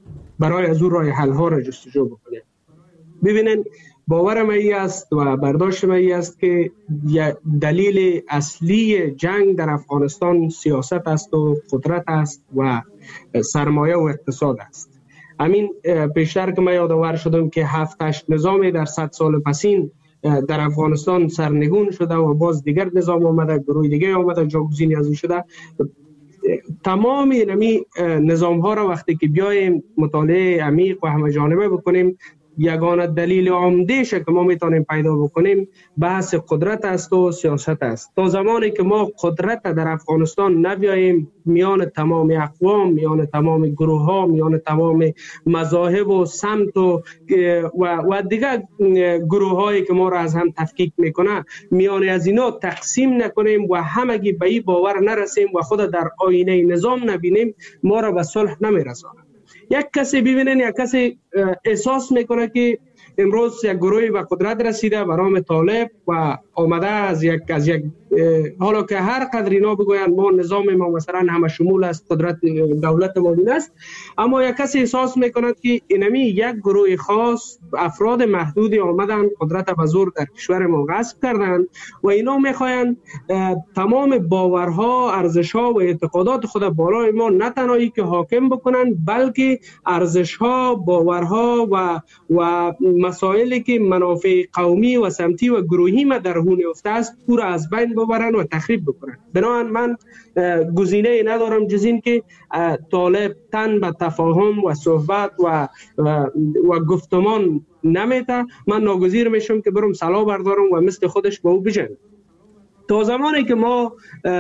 برای از او راه حل ها را جستجو بکنیم. ببینن باورم ای است و برداشتم ای است که دلیل اصلی جنگ در افغانستان سیاست است و قدرت است و سرمایه و اقتصاد است. همین پیشتر که من یادآور شدم که هفت هشت نظامی در صد سال پسین در افغانستان سرنگون شده و باز دیگر نظام آمده، گروه دیگه آمده، جاگزینی از او شده. تمام اینمی نظام ها را وقتی که بیایم مطالعه عمیق و همه جانبه بکنیم، یگانه دلیل عمده‌اش که ما میتونیم پیدا بکنیم بحث قدرت است و سیاست است. تا زمانی که ما قدرت در افغانستان نبیاییم میان تمام اقوام، میان تمام گروه ها، میان تمام مذاهب و سمت و و, و دیگر گروه هایی که ما را از هم تفکیک میکنه، میان از اینا تقسیم نکنیم و همگی به این باور نرسیم و خود در آینه نظام نبینیم، ما را به صلح نمیرسانه. یک کسی ببینن یک کسی احساس میکنه که امروز یک گروهی به قدرت رسیده به نام طالب و آمده از یک از یک حالا که هر قدر اینا بگویند ما نظام ما مثلا همه شمول است، قدرت دولت ما این است، اما یک کسی احساس میکند که اینمی یک گروه خاص افراد محدودی آمدن قدرت به زور در کشور ما غصب کردند و اینا میخواین تمام باورها، ارزشها و اعتقادات خود بالای ما نه تنهایی که حاکم بکنن، بلکه ارزشها، باورها و و مسائلی که منافع قومی و سمتی و گروهی ما در هون افته است او را از بین ببرن و تخریب بکنن. بنابراین من گزینه ندارم جز این که طالب تن به تفاهم و صحبت و و, و گفتمان نمیته. من ناگزیر میشم که برم سلاح بردارم و مثل خودش با او بجنگم. تا زمانی که ما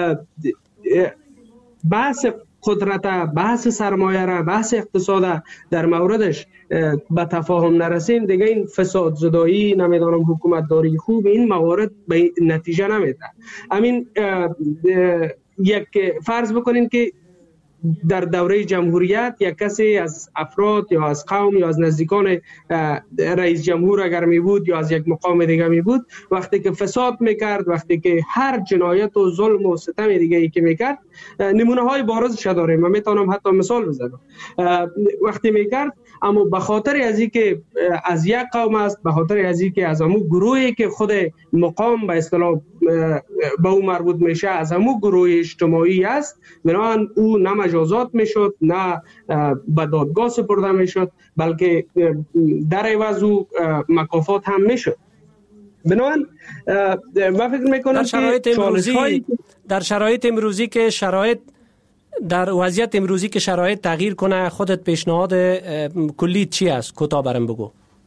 بحث قدرت، بحث سرمایه را، بحث اقتصاد در موردش به تفاهم نرسیم، دیگه این فساد زدایی، نمیدانم حکومت داری خوب، این موارد به نتیجه نمیده. همین یک فرض بکنین که در دوره جمهوریت یک کسی از افراد یا از قوم یا از نزدیکان رئیس جمهور اگر می بود یا از یک مقام دیگه می بود، وقتی که فساد میکرد، وقتی که هر جنایت و ظلم و ستم دیگه ای که میکرد، نمونه های بارزش داریم، من میتونم حتی مثال بزنم. وقتی میکرد اما به خاطر از اینکه از یک قوم است، به خاطر از اینکه از همون گروهی که خود مقام به اصطلاح به او مربوط میشه از همون گروه اجتماعی است، بنابراین او نه مجازات میشد نه به دادگاه سپرده میشد، بلکه در عوض او مکافات هم میشد. بنابراین من فکر میکنم در شرایط که امروزی در شرایط امروزی که شرایط در وضعیت امروزی که شرایط تغییر کنه، خودت پیشنهاد کلی چی است؟ کوتاه برام بگو.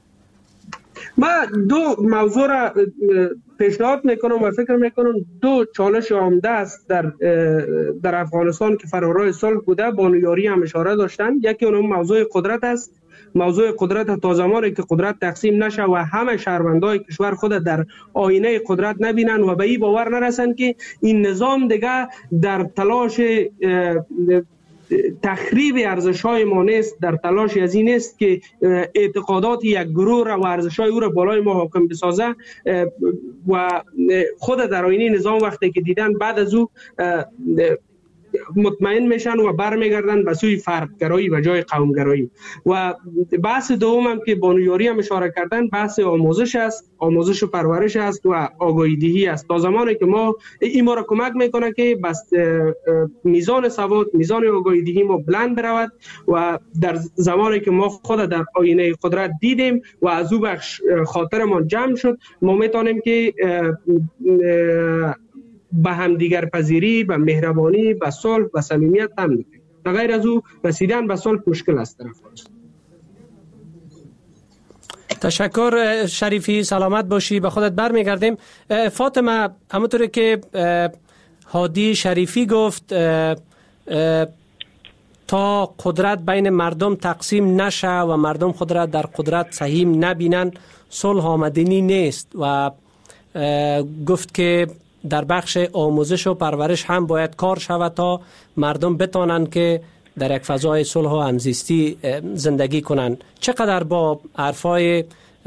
من دو موضوع را پیشنهاد میکنم و فکر میکنم دو چالش عمده است در در افغانستان که فرارای صلح بوده، بانویاری هم اشاره داشتن. یکی اون موضوع قدرت است. موضوع قدرت تا زمانی که قدرت تقسیم نشه و همه شهروندای کشور خود در آینه قدرت نبینن و به این باور نرسن که این نظام دیگه در تلاش تخریب ارزش‌های ما نیست، در تلاش از این است که اعتقادات یک گروه را و ارزش‌های او را بالای ما حاکم بسازه و خود در آینه نظام وقتی که دیدن بعد از او مطمئن میشن و برمیگردن به سوی فردگرایی و جای قومگرایی. و بحث دوم هم که بانویاری هم اشاره کردن، بحث آموزش است، آموزش و پرورش است و آگاهی دهی است. تا زمانی که ما این ما را کمک میکنه که بس میزان سواد، میزان آگاهی دهی ما بلند برود و در زمانی که ما خود در آینه قدرت دیدیم و از او بخش خاطرمان جمع شد، ما میتونیم که به هم دیگر پذیری، به مهربانی، به صلح، به صمیمیت هم میکنیم. غیر از او رسیدن به صلح مشکل است در افغانستان. تشکر شریفی، سلامت باشی، به خودت برمیگردیم. فاطمه، همونطور که هادی شریفی گفت، تا قدرت بین مردم تقسیم نشه و مردم خود را در قدرت سهیم نبینن، صلح آمدنی نیست و گفت که در بخش آموزش و پرورش هم باید کار شود تا مردم بتانند که در یک فضای صلح و همزیستی زندگی کنند. چقدر با حرفای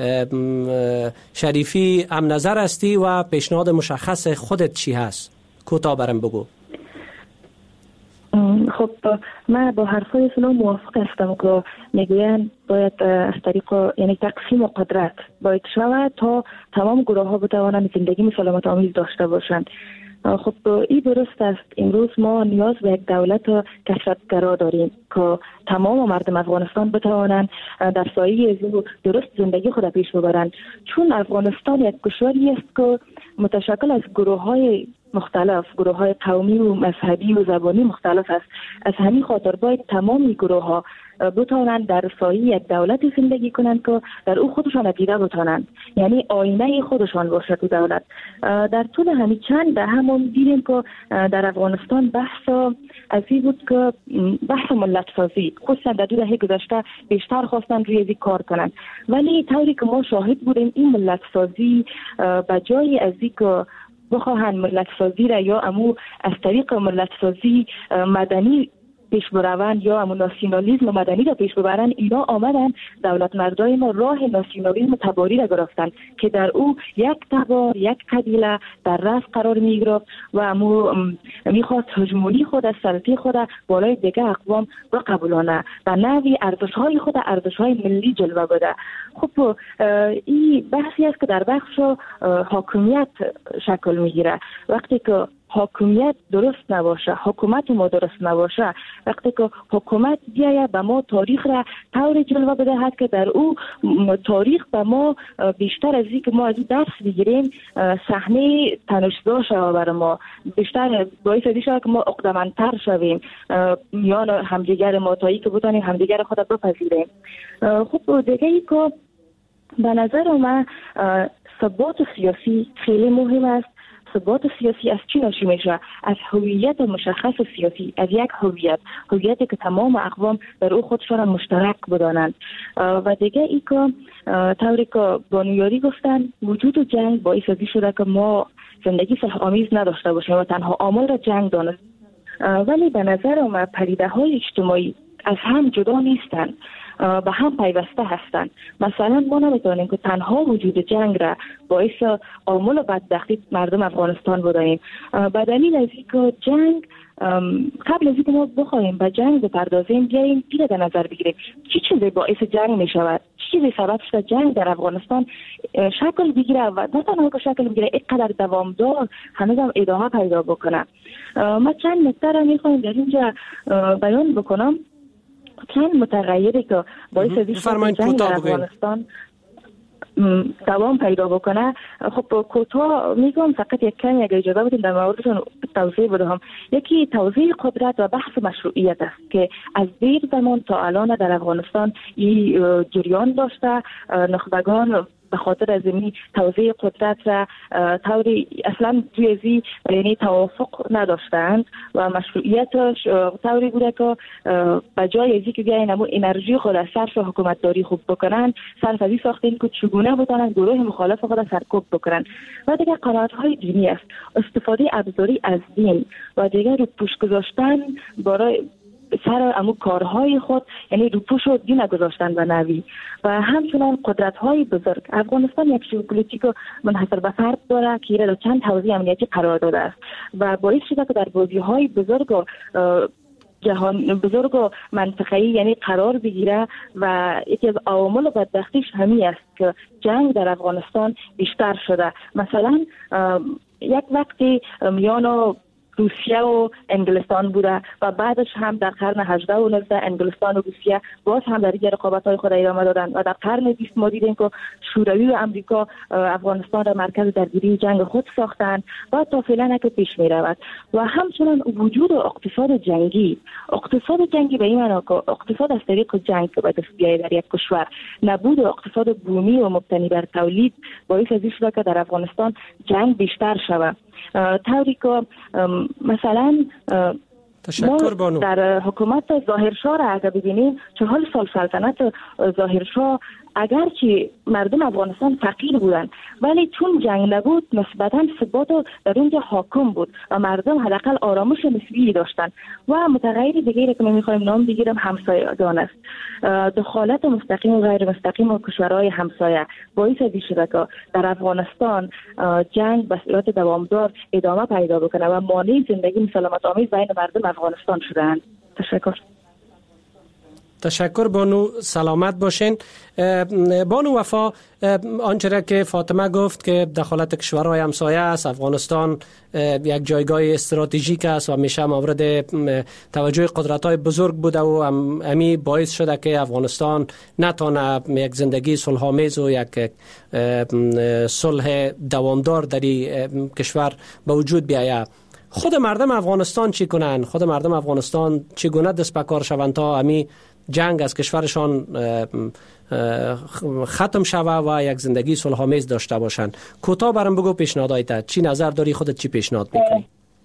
شریفی هم نظر هستی و پیشنهاد مشخص خودت چی هست؟ کوتاه برام بگو. خب من با حرفای شما موافق هستم که میگویند باید از طریق یعنی تقسیم قدرت باید شود تا تمام گروه ها بتوانند زندگی سلامت آمیز داشته باشند. خب این درست است. امروز ما نیاز به یک دولت کثرت‌گرا داریم که تمام مردم افغانستان بتوانند در سایه او درست زندگی خود پیش ببرند، چون افغانستان یک کشوری است که متشکل از گروه های مختلف، گروه های قومی و مذهبی و زبانی مختلف است. از همین خاطر باید تمام گروه ها بتوانند در سایه یک دولت زندگی کنند که در او خودشان دیده بتوانند، یعنی آینه خودشان باشد او دولت. در طول همین چند ده همون دیدیم که در افغانستان بحث از این بود که بحث ملت سازی خصوصا در دو دهه گذشته بیشتر خواستن روی این کار کنند، ولی طوری که ما شاهد بودیم این ملت سازی به جای از این که بخواهند ملت سازی را یا امو از طریق ملت سازی مدنی پیش بروند یا امو ناسیونالیسم مدنی را پیش ببرند، اینا آمدن دولت مردای ما راه ناسیونالیسم تباری را گرفتند که در او یک تبار یک قبیله در رأس قرار میگرفت و امو میخواست هژمونی خود از سلطه خود بالای دیگه اقوام را قبولانه و نوی ارزش‌های خود ارزش‌های ملی جلوه بده. خب این بحثی است که در بخش حاکمیت شکل میگیره. وقتی که حاکمیت درست نباشه، حکومت ما درست نباشه، وقتی که حکومت بیاید به ما تاریخ را طور جلوه بدهد که در او تاریخ به ما بیشتر از این که ما از این درس بگیریم صحنه تنش‌زا شود برای ما، بیشتر باعث از این شود که ما عقده‌مندتر شویم میان همدیگر ما تا اینکه بتونیم همدیگر خود بپذیریم. خب دیگه ای که به نظر من ثبات سیاسی خیلی مهم است. ثبات سیاسی از چی ناشی میشه؟ از هویت مشخص سیاسی، از یک هویت هویتی که تمام اقوام در او خودشان مشترک بدانند. و دیگه ای که طوری که بانویاری گفتن وجود جنگ باعث ازی شده که ما زندگی صلح آمیز نداشته باشیم و تنها عامل را جنگ دانست. ولی به نظر من پدیده های اجتماعی از هم جدا نیستند، به هم پیوسته هستند. مثلا ما نمیتونیم که تنها وجود جنگ را باعث عامل بدبختی مردم افغانستان بدانیم. به دلیل از اینکه جنگ قبل از اینکه ما بخوایم به جنگ بپردازیم بیاییم اینو در نظر بگیریم چی چیزی باعث جنگ می شود، چی چیزی سبب شده جنگ در افغانستان شکل بگیره و نه تنها که شکل بگیره اینقدر دوامدار هنوز هم ادامه پیدا بکنه. ما چند نکته را میخوایم در اینجا بیان بکنم. چند متغیری که باعث از جنگ در افغانستان دوام پیدا بکنه. خب کوتاه میگم فقط یک کمی اگر اجازه بدید در موردشون توضیح بدهم. یکی توزیع قدرت و بحث مشروعیت است که از دیر زمان تا الان در افغانستان این جریان داشته. نخبگان به خاطر از این توزیع قدرت را طوری اصلا توی ازی یعنی توافق نداشتند و مشروعیتش طوری بوده که به جای ازی که بیاین امو انرژی خود از صرف حکومتداری خوب بکنن صرف ازی ساختین که چگونه بتانن گروه مخالف خود سرکوب بکنن. و دیگه قناعت‌های دینی است، استفاده ابزاری از دین و دیگه رو پوش گذاشتن برای سر امو کارهای خود، یعنی روپوش و دین گذاشتن به نوی. و همچنان قدرت‌های بزرگ. افغانستان یک ژئوپلیتیک منحصر به فرد داره که را چند حوزه امنیتی قرار داده است و باعث شده که در بازی‌های بزرگ جهان بزرگ و منطقه‌ای یعنی قرار بگیره و یکی از عوامل بدبختیش همین است که جنگ در افغانستان بیشتر شده. مثلا یک وقتی میان روسیه و انگلستان بوده و بعدش هم در قرن هجدهم و نوزدهم انگلستان و روسیه باز هم در دیگر رقابت‌های خود ادامه دادن و در قرن بیستم ما دیدیم که شوروی و امریکا افغانستان را مرکز درگیری جنگ خود ساختند و تا فعلا که پیش می‌رود. و همچنان وجود اقتصاد جنگی اقتصاد جنگی به این معنی که اقتصاد از طریق جنگ که به دست بیاید در یک کشور، نبود اقتصاد بومی و مبتنی بر تولید باعث از این شده که در افغانستان جنگ بیشتر شود. طوری که مثلا تشکر بانو. در حکومت ظاهرشاه را اگر ببینیم چهل سال سلطنت ظاهرشاه اگرچه مردم افغانستان فقیر بودن ولی چون جنگ نبود نسبتاً ثبات در اونجا حاکم بود و مردم حداقل آرامش نسبی داشتن. و متغیر دیگری که ما میخوایم نام بگیرم همسایگان است. دخالت مستقیم و غیر مستقیم کشورهای همسایه باعث شده که در افغانستان جنگ به صورت دوامدار ادامه پیدا بکنه و مانع زندگی سلامت آمیز بین مردم افغانستان شدند. تشکر. تشکر بانو، سلامت باشین. بانو وفا، آنچه که فاطمه گفت که دخالت کشورهای همسایه است، افغانستان یک جایگاه استراتژیک است و همیشه مورد توجه قدرت‌های بزرگ بوده و امی باعث شده که افغانستان نتونه یک زندگی صلح‌آمیز و یک صلح دوامدار در این کشور به وجود بیاید. خود مردم افغانستان چی کنن؟ خود مردم افغانستان چگونه دست به کار شوند تا امی جنگ از کشورشان ختم شوه و یک زندگی صلح‌آمیز داشته باشند؟ کوتاه برام بگو پیشنهادات. چی نظر داری؟ خودت چی پیشنهاد میکنی؟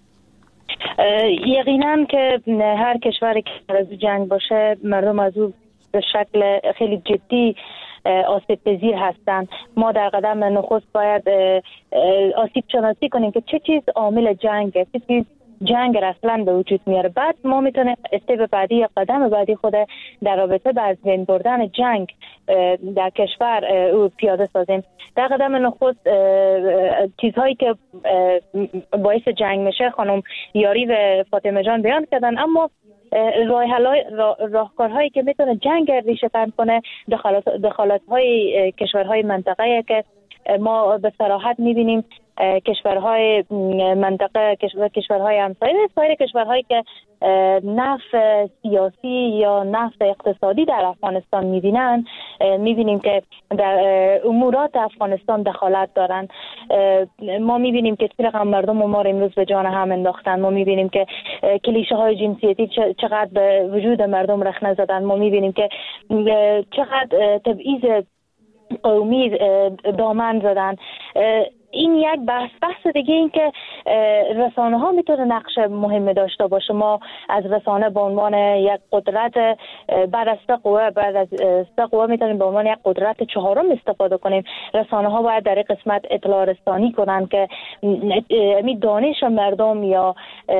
یقینا که هر کشوری که از جنگ باشه مردم از او به شکل خیلی جدی آسیب پذیر هستند. ما در قدم نخست باید آسیب شناسی کنیم که چه چیز عامل جنگه، چه چیز جنگ اصلا به وجود میاره. بعد ما میتونیم استپ بعدی یا قدم بعدی خود در رابطه با از بین بردن جنگ در کشور او پیاده سازیم. در قدم نخست چیزهایی که باعث جنگ میشه خانم یاری و فاطمه جان بیان کردن، اما راه حل‌های راهکارهایی که میتونه جنگ ریشه تن کنه دخالت دخالت‌های کشورهای منطقه که ما به صراحت می‌بینیم کشورهای منطقه کشور کشورهای همسایه سایر کشورهایی که نفع سیاسی یا نفع اقتصادی در افغانستان می‌بینن، می‌بینیم که در امورات افغانستان دخالت دارن. ما می‌بینیم که چه رقم مردم ما امروز به جان هم انداختن. ما می‌بینیم که کلیشه‌های جنسیتی چقدر به وجود مردم رخنه زدن. ما می‌بینیم که چقدر تبعیض قومی دامن زدن. این یک بحث بحث دیگه این که رسانه ها میتونه نقش مهمی داشته باشه. ما از رسانه به عنوان یک قدرت بعد از سه قوه بعد از سه قوه میتونیم به عنوان یک قدرت چهارم استفاده کنیم. رسانه ها باید در این قسمت اطلاع رسانی کنن که می دانش مردم یا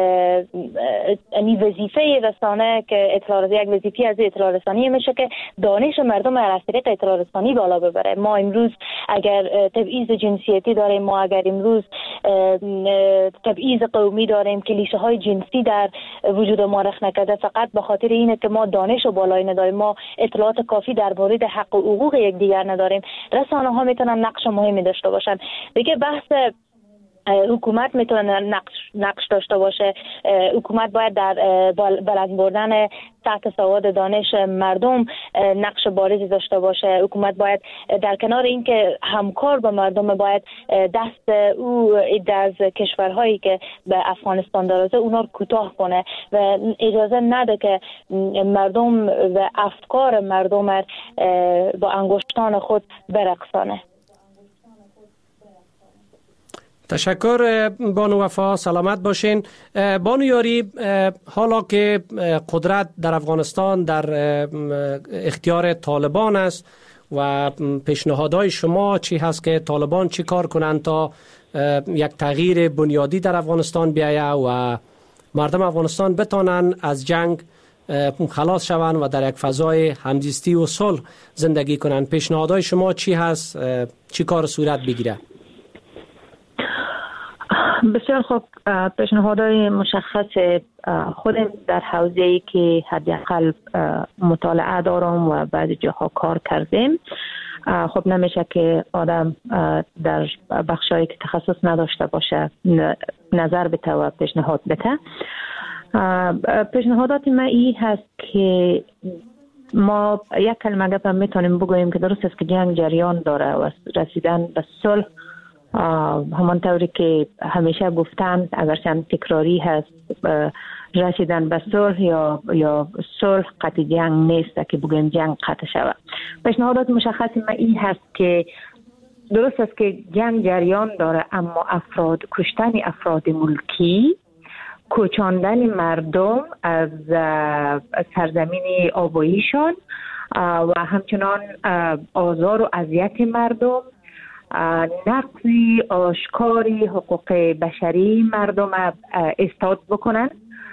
می وظیفه رسانه که اطلاع یک وظیفه از اطلاع رسانی میشه که دانش مردم از طریق اطلاع رسانی بالا ببره. ما امروز اگر تبعیض جنسیتی داریم، ما اگر امروز تبعیض قومی داریم، کلیشه های جنسی در وجود ما رخ نکرده، فقط به خاطر اینه که ما دانش و بالایی نداریم، ما اطلاعات کافی در مورد حق و حقوق یکدیگر نداریم. رسانه ها میتونن نقش مهمی داشته باشن. دیگه بحث حکومت میتونه نقش نقش داشته باشه. حکومت باید در بلند بردن سطح سواد دانش مردم نقش بارزی داشته باشه. حکومت باید در کنار اینکه همکار با مردم باید دست او از کشورهایی که به افغانستان داره اونا رو کوتاه کنه و اجازه نده که مردم و افکار مردم با انگشتان خود برقصانه. تشکر بانو وفا، سلامت باشین. بانو یاری، حالا که قدرت در افغانستان در اختیار طالبان است و پیشنهادهای شما چی هست که طالبان چی کار کنند تا یک تغییر بنیادی در افغانستان بیاید و مردم افغانستان بتانند از جنگ خلاص شوند و در یک فضای همزیستی و صلح زندگی کنند؟ پیشنهادهای شما چی هست؟ چی کار صورت بگیره؟ بسیار خوب. پیشنهادهای مشخص خودم در حوزه‌ای که حداقل مطالعه دارم و بعضی جاها کار کردیم. خب نمیشه که آدم در بخشایی که تخصص نداشته باشه نظر بده و پیشنهاد بده. پیشنهادات من این هست که ما یک کلمه گپ میتونیم بگوییم که درست است که جنگ جریان داره و رسیدن به صلح همانطوری که همیشه گفتن، اگرچه تکراری هست، رسیدن به صلح یا یا صلح قطع جنگ نیست که بگوییم جنگ قطع شود. پیشنهادات مشخصی من این هست که درست است که جنگ جریان داره، اما افراد کشتن افراد ملکی، کوچاندن مردم از سرزمین آباییشان و همچنان آزار و اذیت مردم، نقضی آشکاری حقوق بشری مردم استاد بکنن.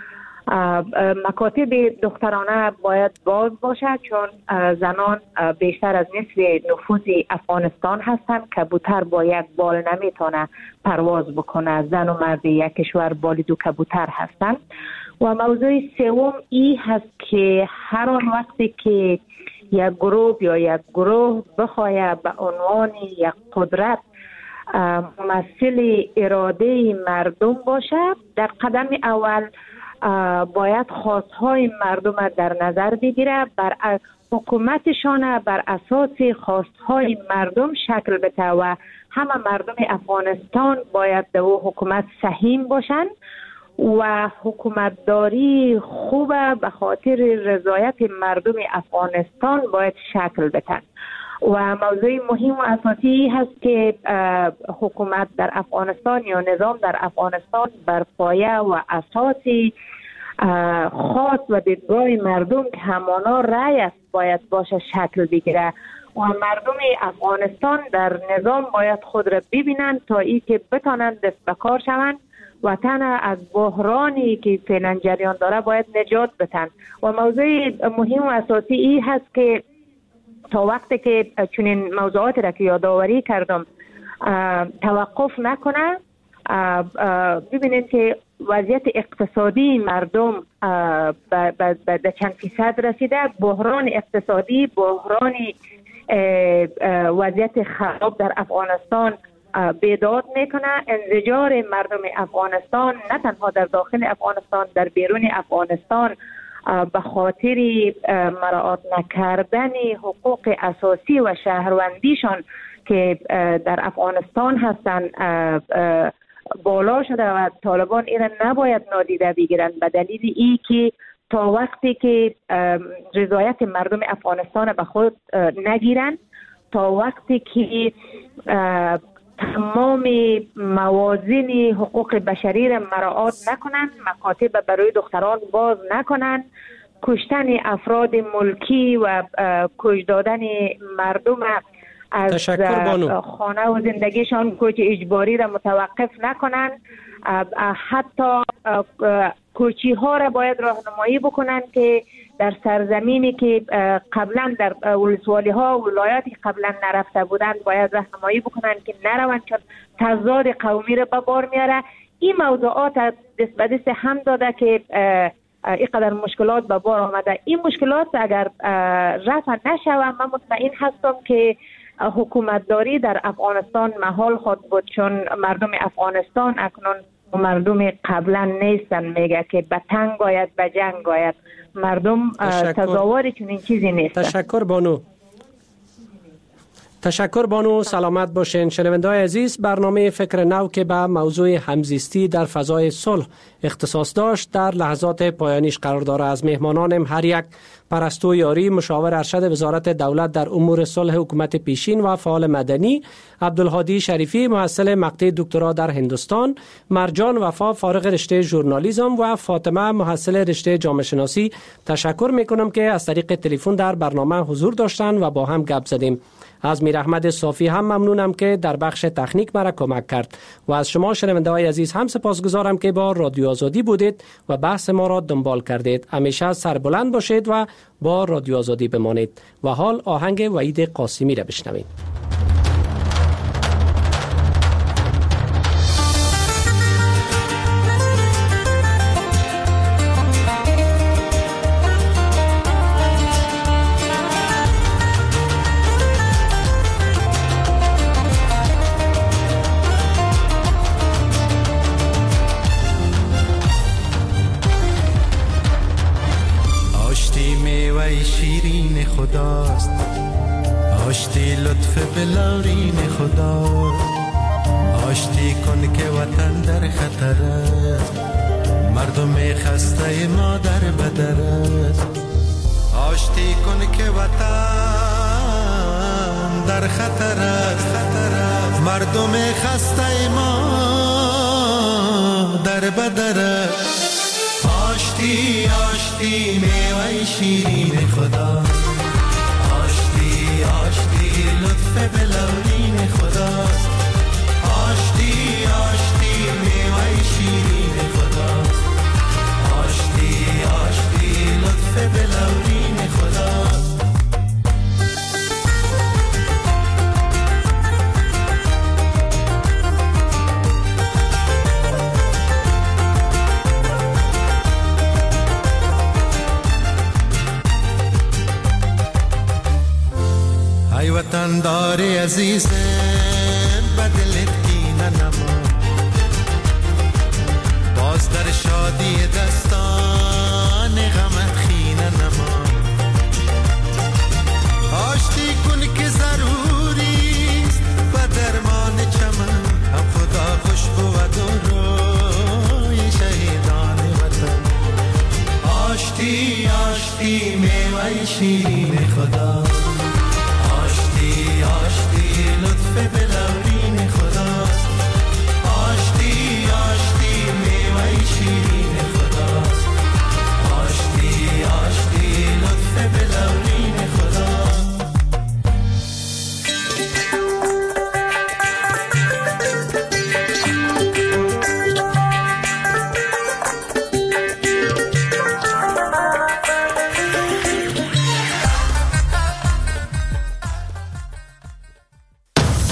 مکاتب دخترانه باید باز باشد چون زنان بیشتر از نصف نفوس افغانستان هستند. کبوتر با یک بال نمیتونه پرواز بکنه. زن و مرد یک کشور بال دو کبوتر هستند. و موضوع سوم ای هست که هر آن وقتی که یک گروه یا یک گروه بخواهد به عنوان یک قدرت ممثل اراده مردم باشه، در قدم اول باید خواستهای مردم در نظر بگیره، بر حکومتشان بر اساس خواستهای مردم شکل بده و همه مردم افغانستان باید در حکومت سهیم باشند و حکومتداری خوبه به خاطر رضایت مردم افغانستان باید شکل بدن. و موضوع مهم و اساسی هست که حکومت در افغانستان یا نظام در افغانستان بر پایه و اساسی خاص و دیدگاه مردم که همانا رأی است باید باشه شکل بگیره و مردم افغانستان در نظام باید خود را ببینند تا ای که بتانند دست به کار شوند. وطن از بحرانی که فعلا جریان داره باید نجات بدن. و موضوع مهم و اساسی ای هست که تا وقتی که چنین موضوعات را که یادآوری کردم توقف نکنه، ببینید که وضعیت اقتصادی مردم به چند فیصد رسیده. بحران اقتصادی، بحران وضعیت خراب در افغانستان بیداد میکنه. انزجار مردم افغانستان نه تنها در داخل افغانستان، در بیرون افغانستان به خاطر مراعات نکردن حقوق اساسی و شهروندیشان که در افغانستان هستند بالا شده و طالبان این نباید نادیده بگیرند به دلیل ای که تا وقتی که رضایت مردم افغانستان به خود نگیرند، تا وقتی که تمام موازین حقوق بشری را مراعات نکنند، مکاتب برای دختران باز نکنند، کشتن افراد ملکی و کش دادن مردم از خانه و زندگیشان کوچ اجباری را متوقف نکنند، حتی کوچی ها را باید راهنمایی بکنند که در سرزمینی که قبلا در ولسوالی ها و ولایاتی قبلا نرفته بودند باید راهنمایی بکنند که نروند چون تضاد قومی را به بار میاره. این موضوعات دست به دست هم داده که اینقدر مشکلات به بار آمده. این مشکلات اگر رفع نشود من مطمئن هستم که حکومتداری در افغانستان محال خود بود، چون مردم افغانستان اکنون مردم قبلا نیستن. میگه که به تنگ آید به جنگ آید. مردم تظاهر چون این چیزی نیست. تشکر بانو. تشکر بانو، سلامت باشین. شنونده‌های عزیز، برنامه فکر نو که به موضوع همزیستی در فضای صلح اختصاص داشت در لحظات پایانیش قرار داره. از مهمانانم هر یک پرستو یاری، مشاور ارشد وزارت دولت در امور صلح حکومت پیشین و فعال مدنی، عبدالهادی شریفی محصل مقطع دکترا در هندوستان، مرجان وفا فارغ رشته ژورنالیسم و فاطمه محصل رشته جامعه شناسی تشکر میکنم که از طریق تلفن در برنامه حضور داشتن و با هم گپ زدیم. از میر احمد صافی هم ممنونم که در بخش تکنیک مرا کمک کرد و از شما شنونده های عزیز هم سپاسگزارم که با رادیو آزادی بودید و بحث ما را دنبال کردید. همیشه سربلند باشید و با رادیو آزادی بمانید. و حال آهنگ وحید قاسمی را بشنوید. شیرین خداست، آشتی لطف بلارین خداست، آشتی کن که وطن در خطر است، مردم خسته ما در بدر است، آشتی کن که وطن در خطر است، مردم خسته ما در بدر است. آشتی آشتی میوه شیرین خدا، لطف بلورین خداست، آشتی آشتی میوه شیرین خداست، آشتی آشتی لطف بلورین خداست. ای وطن داری عزیزم بدلت کینه نما، باز در شادی در